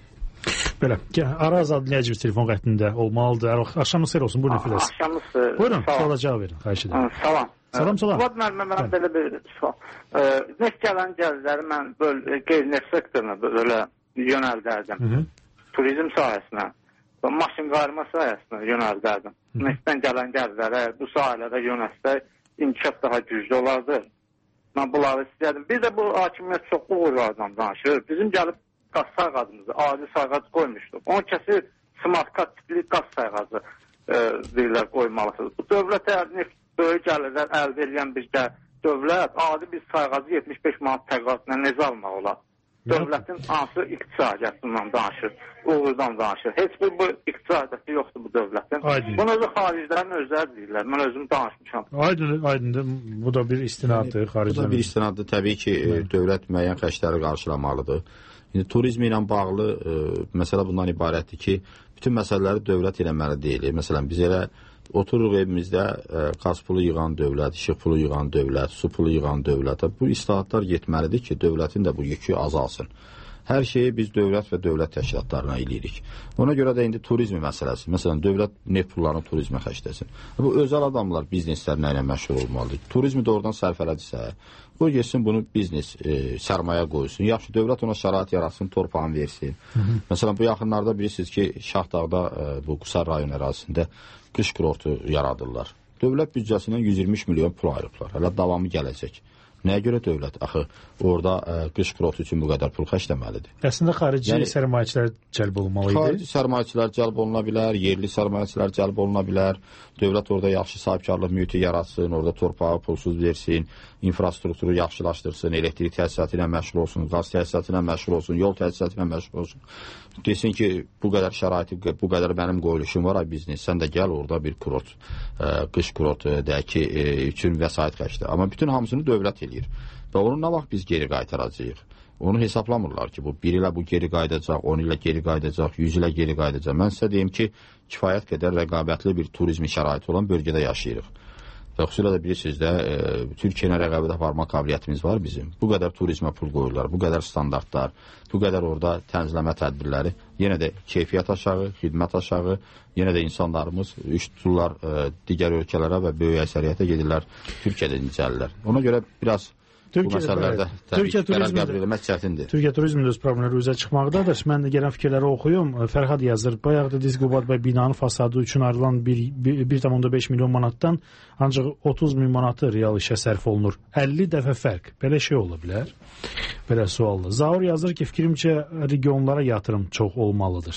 Belə, Araz adlı dinləyicimiz telefon xəttində olmalıdır. Axşamınız xeyir olsun. Buyurun Files. Axşamınız xeyir. Buyurun, suala cavab verin. Xahiş edirəm. Salam. Salam, salam. Fuad müəllimə, mən belə bir sual. Neft gələn gəlirləri mən qeyri-neft sektoruna belə yönəldərdim. Turizm sahəsinə, maşın qarma sahəsinə yönəldərdim. Neftdən gələn gəlirlərə bu sahələrə yönəlsək, inkişaf daha güclü olardı. Mən bunları istəyərdim. Bir də bu hakimiyyət çoxlu uğurlardan danışır. Bizim gəlib qaz sayğacımızı, adi sayğac qoymuşduq. Onu kəsib smart kat tipli qaz sayğacı e, deyirlər qoymalısınız. Bu dövlətə neft böyük gəlirlər əldə edən bir dövlət adi bir sayğacı yetmiş beş manat təqaüdlə necə almaq olar? Dövlətin hansı iqtisadiyyatından danışır, uğurdan danışır. Heç bir bu iqtisadiyyatı yoxdur bu dövlətin. Aydın. Bunu özü xariclərin özləri deyirlər. Mən özüm danışmışam. Aydın, aydındır. Bu da bir istinaddır. Bu da bir istinaddır. Təbii ki, e, dövlət müəyyən xərcləri qarşılamalıdır. İndi turizm ilə bağlı e, məsələ bundan ibarətdir ki, bütün məsələləri dövlət eləməli deyil. Məsələn, biz elə otururuq evimizdə e, qaz pulu yığan dövlət, işıq pulu yığan dövlət, su pulu yığan dövlət. Bu islahatlar yetməlidir ki, dövlətin də bu yükü azalsın. Hər şeyi biz dövlət və dövlət təşkilatlarına eləyirik. Ona görə də indi turizm məsələsi. Məsələn, dövlət neft pullarını turizmə xərcləsin. Bu özəl adamlar bizneslərlə ilə məşğul olmalıdır. Turizmi doğrudan sərfələdirsə, o getsin bunu biznes e, sərmayə qoysun. Yaxşı, dövlət ona şərait yaratsın, torpağını versin. Hı -hı. Məsələn, bu yaxınlarda bilirsiniz ki, Şahdağda e, bu Qusar rayon ərazisində qış kurortu yaradırlar. Dövlət büdcəsindən yüz iyirmi milyon pul ayırıblar. Hələ davamı gələcək. Nəyə görə dövlət axı orada ə, qış kurortu üçün bu qədər pul xərcləməlidir? Əslində xarici yəni, sərmayəçilər cəlb olmalı idi. Xarici sərmayəçilər cəlb oluna bilər, yerli sərmayəçilər cəlb oluna bilər. Dövlət orada yaxşı sahibkarlıq mühiti yaratsın, orada torpağı pulsuz versin, infrastrukturu yaxşılaşdırsın, elektrik təsisatı ilə məşğul olsun, qaz təsisatı ilə məşğul olsun, yol təsisatı ilə məşğul olsun. Desin ki, bu qədər şəraiti, bu qədər mənim qoyuluşum var, ay biznes, sən də gəl orada bir kurort, ə, qış kurortu dəki ə, üçün vəsait xərclə. Amma bütün hamısını dövlət eləyir. Və onun nə vaxt biz geri qaytaracağıq? Onu hesablamırlar ki, bu bir ilə bu geri qayıdacaq, on ilə geri qayıdacaq, yüz ilə geri qayıdacaq. Mən sizə deyim ki, kifayət qədər rəqabətli bir turizmi şəraiti olan bölgədə yaşayırıq. Və xüsusilə də bilirsiniz də, e, Türkiyə ilə rəqabət aparma qabiliyyətimiz var bizim. Bu qədər turizmə pul qoyurlar, bu qədər standartlar, bu qədər orada tənzimləmə tədbirləri. Yenə də keyfiyyət aşağı, xidmət aşağı, yenə də insanlarımız üç tuturlar e, digər ölkələrə və böyük əksəriyyətə gedirlər, Türkiyədə incəlirlər. Ona görə biraz Türkiyə, bu məsələlərdə Türkiyə turizmi eləmək çətindir. Türkiyə turizminin öz problemləri üzə çıxmaqdadır. Mən də gələn fikirləri oxuyum. Fərhad yazır. Bayaq da Dizqubad bəy binanın fasadı üçün ayrılan bir tam beş milyon manatdan ancaq otuz min manatı real işə sərf olunur. əlli dəfə fərq. Belə şey ola bilər. Belə sualdır. Zaur yazır ki, fikrimcə regionlara yatırım çox olmalıdır.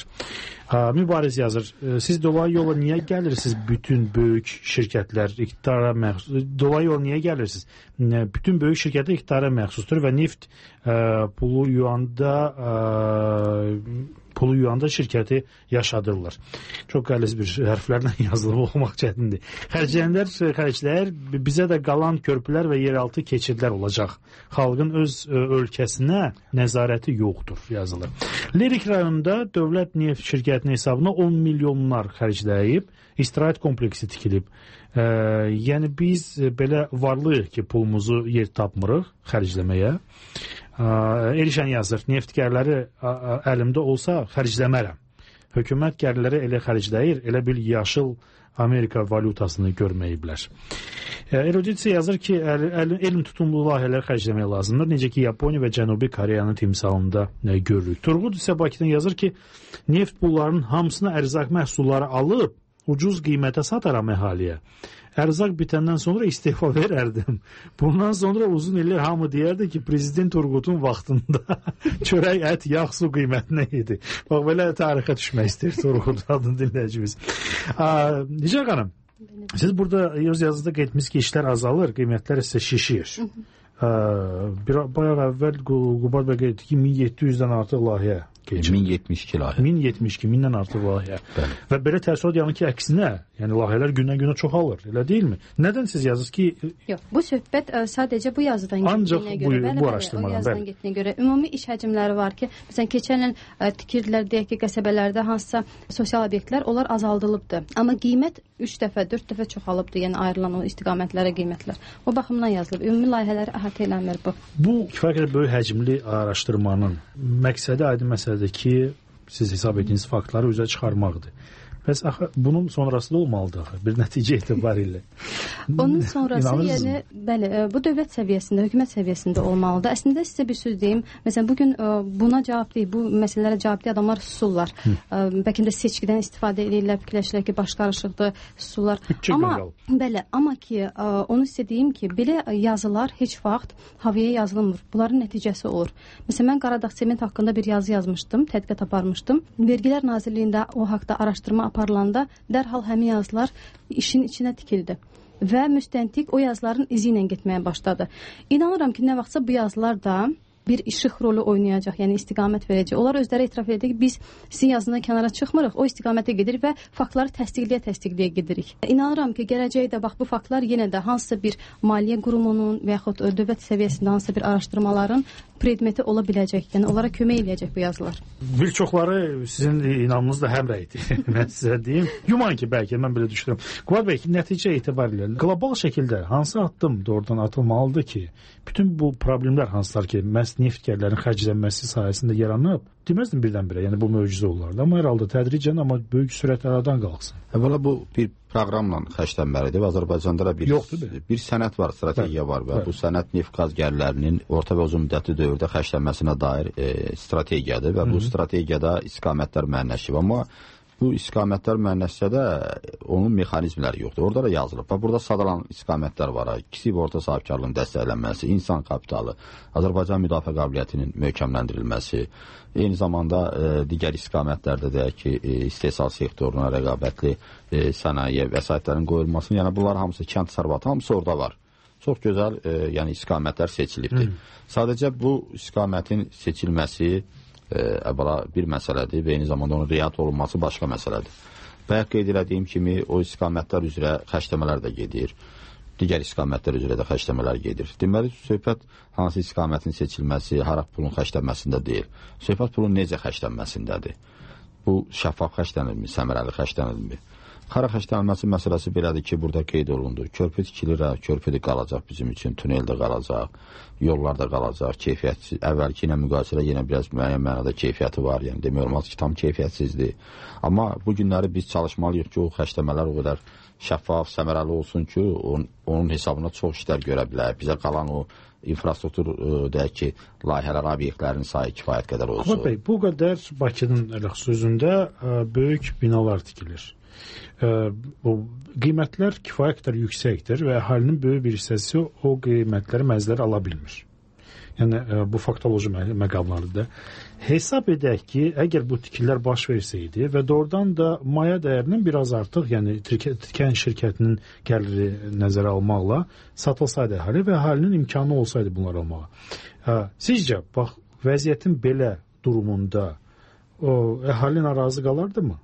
Mübariz yazır. Siz dolayı yola niyə gəlirsiniz? Bütün böyük şirkətlər iqtidara məxsus. Dolayı yola niyə gəlirsiniz? Bütün böyük şirkətlər iqtidara məxsusdur və neft ə, pulu yuyanda ə, pulu yuyanda şirkəti yaşadırlar. Çox qəliz bir hərflərlə yazılıb oxumaq çətindir. Xərcləyənlər, xərclər bizə də qalan körpülər və yeraltı keçidlər olacaq. Xalqın öz ə, ölkəsinə nəzarəti yoxdur yazılır. Lirik rayonunda dövlət neft şirkətinin hesabına on milyonlar xərcləyib, istirahət kompleksi tikilib. Ə, yəni biz belə varlıyıq ki, pulumuzu yer tapmırıq xərcləməyə. Elişən yazır, neft gəlirləri əlimdə olsa xərcləmərəm. Hökumət gəlirləri elə xərcləyir, elə bil yaşıl Amerika valyutasını görməyiblər. Eruditsi yazır ki, elm tutumlu layihələr xərcləmək lazımdır. Necə ki, Yaponiya və Cənubi Koreyanın timsalında görürük. Turğud isə Bakıdan yazır ki, neft pullarının hamısını ərzaq məhsulları alıb, ucuz qiymətə sataram əhaliyə. Ərzaq bitəndən sonra istefa verərdim. Bundan sonra uzun illər hamı deyərdi ki, Prezident Turğutun vaxtında çörək, ət, yağ, su qiymətinə idi. Bax, belə tarixə düşmək istəyir Turğut adını dinləyicimiz. Nicar xanım, siz burada öz yazıda qeyd etmişsiniz ki, işlər azalır, qiymətlər isə şişir. Bir, bayaq əvvəl Qubad bəy qeyd etdi ki, min yeddi yüzdən artıq layihə geçir. min yetmiş iki layihə. min yetmiş iki, mindən artıq layihə. Və belə təəssürat yanı ki, əksinə, yəni layihələr gündən-günə çoxalır, elə deyilmi? Nədən siz yazırsınız ki... Yox, bu söhbət ə, sadəcə bu yazıdan ancaq getdiyinə görə, bu, bəli, bu bəli, o yazıdan getdiyinə görə ümumi iş həcmləri var ki, məsələn, keçən il ə, tikirdilər, deyək ki, qəsəbələrdə hansısa sosial obyektlər, onlar azaldılıbdır. Amma qiymət üç dəfə, dörd dəfə çoxalıbdır, yəni ayrılan o istiqamətlərə qiymətlər. O baxımdan yazılıb. Ümumi layihələri əhatə eləmir bu. Bu kifayət qədər böyük həcmli araşdırmanın məqsədi aydın məsələdir ki, siz hesab etdiyiniz faktları üzə çıxarmaqdır. Bəs axı bunun sonrası da olmalıdır axı, bir nəticə etibarilə. Onun sonrası, yəni, bəli, bu dövlət səviyyəsində, hökumət səviyyəsində olmalıdır. Əslində sizə bir söz deyim. Məsələn, bugün buna cavab deyil, bu məsələlərə cavab deyil adamlar susurlar. Bəlkə də seçkidən istifadə edirlər, fikirləşirlər ki, baş qarışıqdır, susurlar. Amma, bəli, amma ki, onu sizə deyim ki, belə yazılar heç vaxt havaya yazılmır. Bunların nəticəsi olur. Məsələn, mən Qaradağ Sement haqqında bir yazı yazmışdım, tədqiqat aparmışdım. Vergilər Nazirliyində o haqda araşdırma aparılanda dərhal həmin yazılar işin içinə tikildi və müstəntiq o yazıların izi ilə getməyə başladı. İnanıram ki, nə vaxtsa bu yazılar da bir işıq rolu oynayacaq, yəni istiqamət verəcək. Onlar özləri etiraf edir ki, biz sizin yazından kənara çıxmırıq, o istiqamətə gedirik və faktları təsdiqləyə-təsdiqləyə gedirik. İnanıram ki, gələcəkdə bax bu faktlar yenə də hansısa bir maliyyə qurumunun və yaxud dövlət səviyyəsində hansısa bir araşdırmaların predmeti ola biləcək. Yəni onlara kömək eləyəcək bu yazılar. Bir çoxları sizin inanınız da həmrəydir. Mən sizə deyim. Yuman ki, bəlkə mən belə düşünürəm. Qubad bəy, nəticə etibarilə qlobal şəkildə hansı addım doğrudan atılmalıdır ki, bütün bu problemlər hansılar ki, məhz neft gəlirlərinin xərclənməsi sayəsində yaranıb, deməzdim birdən-birə, yəni bu möcüzə olardı. Amma hər halda tədricən, amma böyük sürətlə aradan qalxsın. Əvvəla bu bir proqramla xərclənməlidir və Azərbaycanda da bir, bir sənəd var, strategiya var və bu sənəd neft qaz gəlirlərinin orta və uzun müddətli dövrdə xərclənməsinə dair e, strategiyadır və bu strategiyada istiqamətlər müəyyənləşib. Amma bu istiqamətlər müəyyənləşsə də onun mexanizmləri yoxdur. Orada da yazılıb. Burada sadalan istiqamətlər var. Kiçik və orta sahibkarlığın dəstəklənməsi, insan kapitalı, Azərbaycan müdafiə qabiliyyətinin möhkəmləndirilməsi, eyni zamanda e, digər istiqamətlərdə də ki, e, istehsal sektoruna rəqabətli e, sənaye vəsaitlərin qoyulmasını, yəni bunlar hamısı kənd təsərrüfatı, hamısı orada var. Çox gözəl e, yəni istiqamətlər seçilibdir. Hı. Sadəcə bu istiqamətin seçilməsi əvvəla bir məsələdir və eyni zamanda onun riayət olunması başqa məsələdir. Bayaq qeyd elədiyim kimi o istiqamətlər üzrə xərcləmələr də gedir. Digər istiqamətlər üzrə də xərcləmələr gedir. Deməli, söhbət hansı istiqamətin seçilməsi, hara pulun xərclənməsində deyil. Söhbət pulun necə xərclənməsindədir. Bu şəffaf xərclənilmi, səmərəli xərclənilmi. Hara xərclənilməsi məsələsi belədir ki, burada qeyd olundu. Körpü tikilir, körpü də qalacaq bizim üçün, tunel də qalacaq, yollar da qalacaq, keyfiyyətsiz. Əvvəlki ilə müqayisədə yenə biraz müəyyən mənada keyfiyyəti var, yəni demək olmaz ki, tam keyfiyyətsizdir. Amma bu günləri biz çalışmalıyıq ki, o xərcləmələr o qədər şəffaf, səmərəli olsun ki, onun, onun hesabına çox işlər görə bilər. Bizə qalan o infrastruktur deyək ki, layihələr, obyektlərin sayı kifayət qədər olsun. Qubad bəy, bu qədər Bakının sözündə böyük binalar tikilir. O qiymətlər kifayət qədər yüksəkdir və əhalinin böyük bir hissəsi o qiymətləri məzləri ala bilmir. Yəni bu faktoloji məqamlardır. Hesab edək ki, əgər bu tikililər baş versəydi və doğrudan da maya dəyərinin biraz artıq, yəni tikan şirkətinin gəliri nəzərə almaqla satılsaydı əhali və əhalinin imkanı olsaydı bunlar almağa. Sizcə, bax, vəziyyətin belə durumunda o əhali narazı qalardımı?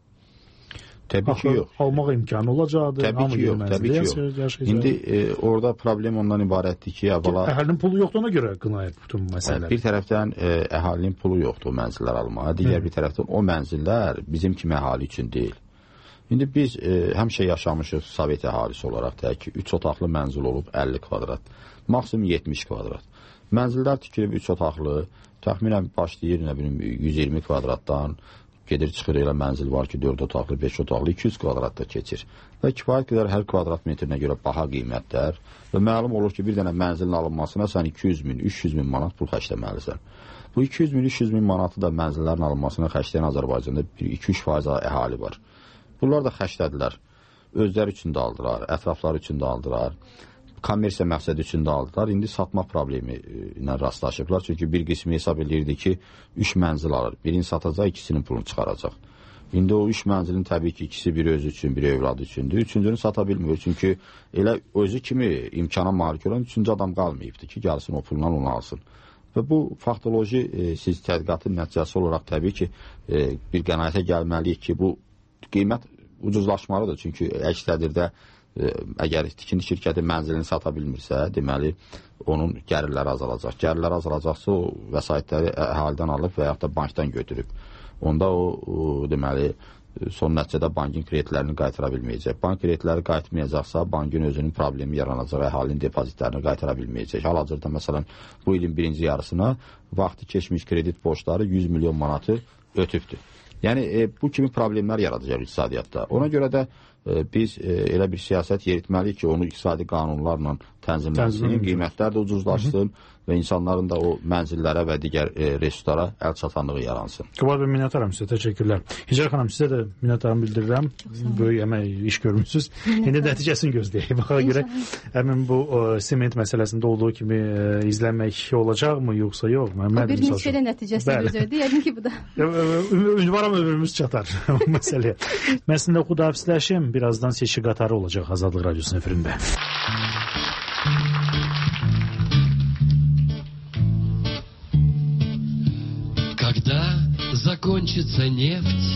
Təbii ki, yox. Almaq imkanı olacaqdır. Təbii ki, yox. Təbii ki, yox. İndi e, orada problem ondan ibarətdir ki, əvvəla... Əhalinin pulu yoxdur, ona görə qınayır bütün məsələlər. Bir tərəfdən e, əhalinin pulu yoxdur mənzillər almağa, digər Hı. bir tərəfdən o mənzillər bizim kimi əhali üçün deyil. İndi biz e, həmişə yaşamışıq Sovet əhalisi olaraq, deyək ki, üç otaqlı mənzil olub əlli kvadrat. maksimum yetmiş kvadrat. Mənzillər tikilib üç otaqlı, təxminən başlayır nə bilim yüz iyirmi kvadratdan, gedir çıxır elə mənzil var ki, dörd otaqlı, beş otaqlı, iki yüz kvadratda keçir. Və kifayət qədər hər kvadrat metrinə görə baha qiymətlər və məlum olur ki, bir dənə mənzilin alınmasına sən iki yüz min, üç yüz min manat pul xərcləməlisən. Bu iki yüz min, üç yüz min manatı da mənzillərin alınmasına xərcləyən Azərbaycanda iki üç faiz əhali var. Bunlar da xərclədilər. Özləri üçün də aldılar, ətrafları üçün də aldılar, kommersiya məqsədi üçün də aldılar. İndi satma problemi ilə rastlaşıblar. Çünki bir qismi hesab edirdi ki, üç mənzil alır. Birini satacaq, ikisinin pulunu çıxaracaq. İndi o üç mənzilin təbii ki, ikisi biri özü üçün, biri övladı üçündür. Üçüncünü sata bilmir. Çünki elə özü kimi imkana malik olan üçüncü adam qalmayıbdır ki, gəlsin o pulla onu alsın. Və bu faktoloji e, siz tədqiqatın nəticəsi olaraq təbii ki, e, bir qənaətə gəlməliyik ki, bu qiymət ucuzlaşmalıdır. Çünki əks təqdirdə e, əgər tikinti şirkəti mənzilini sata bilmirsə, deməli onun gəlirləri azalacaq. Gəlirləri azalacaqsa o vəsaitləri əhalidən alıb və yaxud da bankdan götürüb. Onda o, o deməli son nəticədə bankın kreditlərini qaytara bilməyəcək. Bank kreditləri qayıtmayacaqsa, bankın özünün problemi yaranacaq, əhalinin depozitlərini qaytara bilməyəcək. Hal-hazırda məsələn bu ilin birinci yarısına vaxtı keçmiş kredit borcları yüz milyon manatı ötübdür. Yəni e, bu kimi problemlər yaradacaq iqtisadiyyatda. Ona görə də e, biz e, elə bir siyasət yeritməliyik ki, onu iqtisadi qanunlarla tənzimlənsin, qiymətlər də ucuzlaşsın və insanların da o mənzillərə və digər e, resurslara əl çatanlığı yaransın. Qubad bəy, minnətdaram sizə, təşəkkürlər. Hicər xanım, sizə də minnətdarım bildirirəm. Böyük əmək iş görmüsünüz. İndi nəticəsini gözləyək. Baxa görə həmin bu o, sement məsələsində olduğu kimi e, izlənmək olacaqmı, yoxsa yox? O bir neçələ nəticəsi gözləyirdi. Yəqin ki, bu da. Ünvaram ömrümüz çatar o məsələyə. Mən sizinlə xudahafizləşim. Birazdan seçki qatarı olacaq Azadlıq Radiosunun efirində. Когда закончится нефть,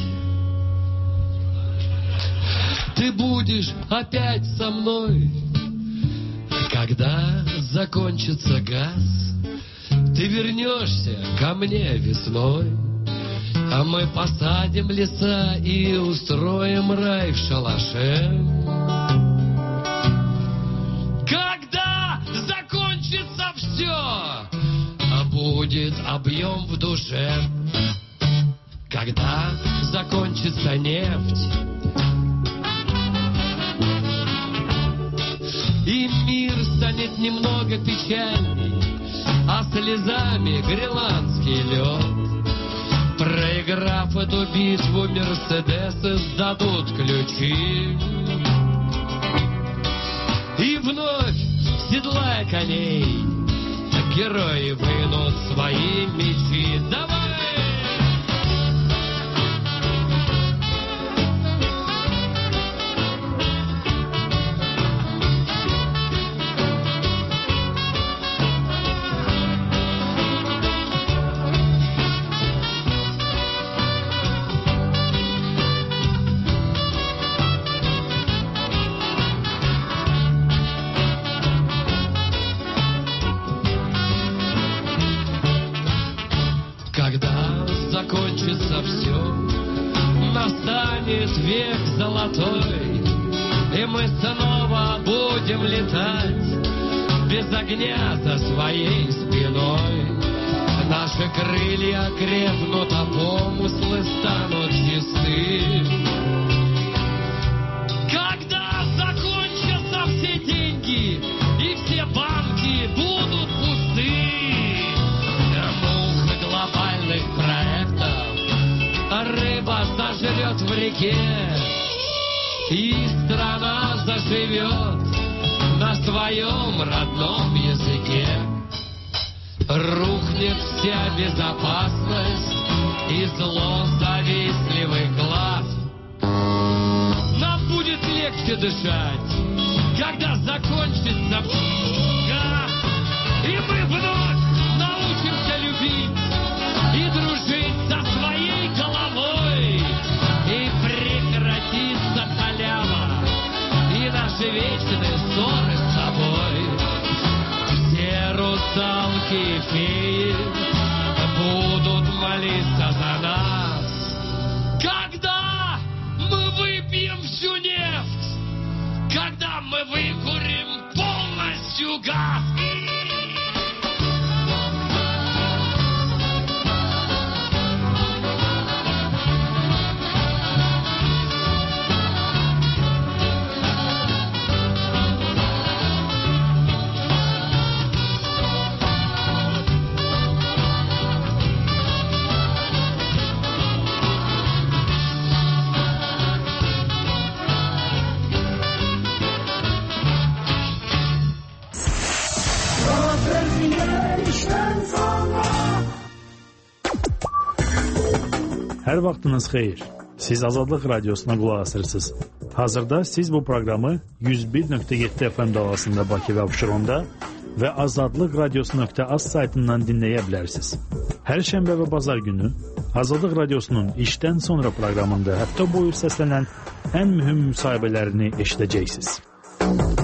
ты будешь опять со мной. Когда закончится газ, ты вернешься ко мне весной. А мы посадим леса и устроим рай в шалаше. Когда закончится все, будет объем в душе. Когда закончится нефть, и мир станет немного печальней, а слезами гренландский лед. Проиграв эту битву, мерседесы сдадут ключи. И вновь, седлая коней, герои вынут свои мечи. Давай! Век золотой, и мы снова будем летать без огня за своей спиной. Наши крылья крепнут, а помыслы станут чисты. Когда закончатся все деньги и все банки будут пусты, мух глобальных проектов рыба сожрет в реке, и страна заживет на своем родном языке. Рухнет вся безопасность и зло завистливых глаз. Нам будет легче дышать, когда закончится газ, и мы вновь научимся любить и дружить со своей головой. И прекратится халява и наши вечные ссоры с собой. Все русалки и феи будут молиться за нас. Когда мы выпьем всю нефть, когда мы выкурим полностью газ. işten sonra. Hər vaxtınız xeyir. Siz Azadlıq Radiosuna qulaq asırsınız. Hazırda siz bu proqramı yüz bir nöqtə yeddi F M dalğasında Bakı və Abşeronda və azadlıq radiosu nöqtə az saytından dinləyə bilərsiniz. Hər şənbə və bazar günü Azadlıq Radiosunun işdən sonra proqramında həftə boyu səslənən ən mühüm müsahibələrini eşidəcəksiniz.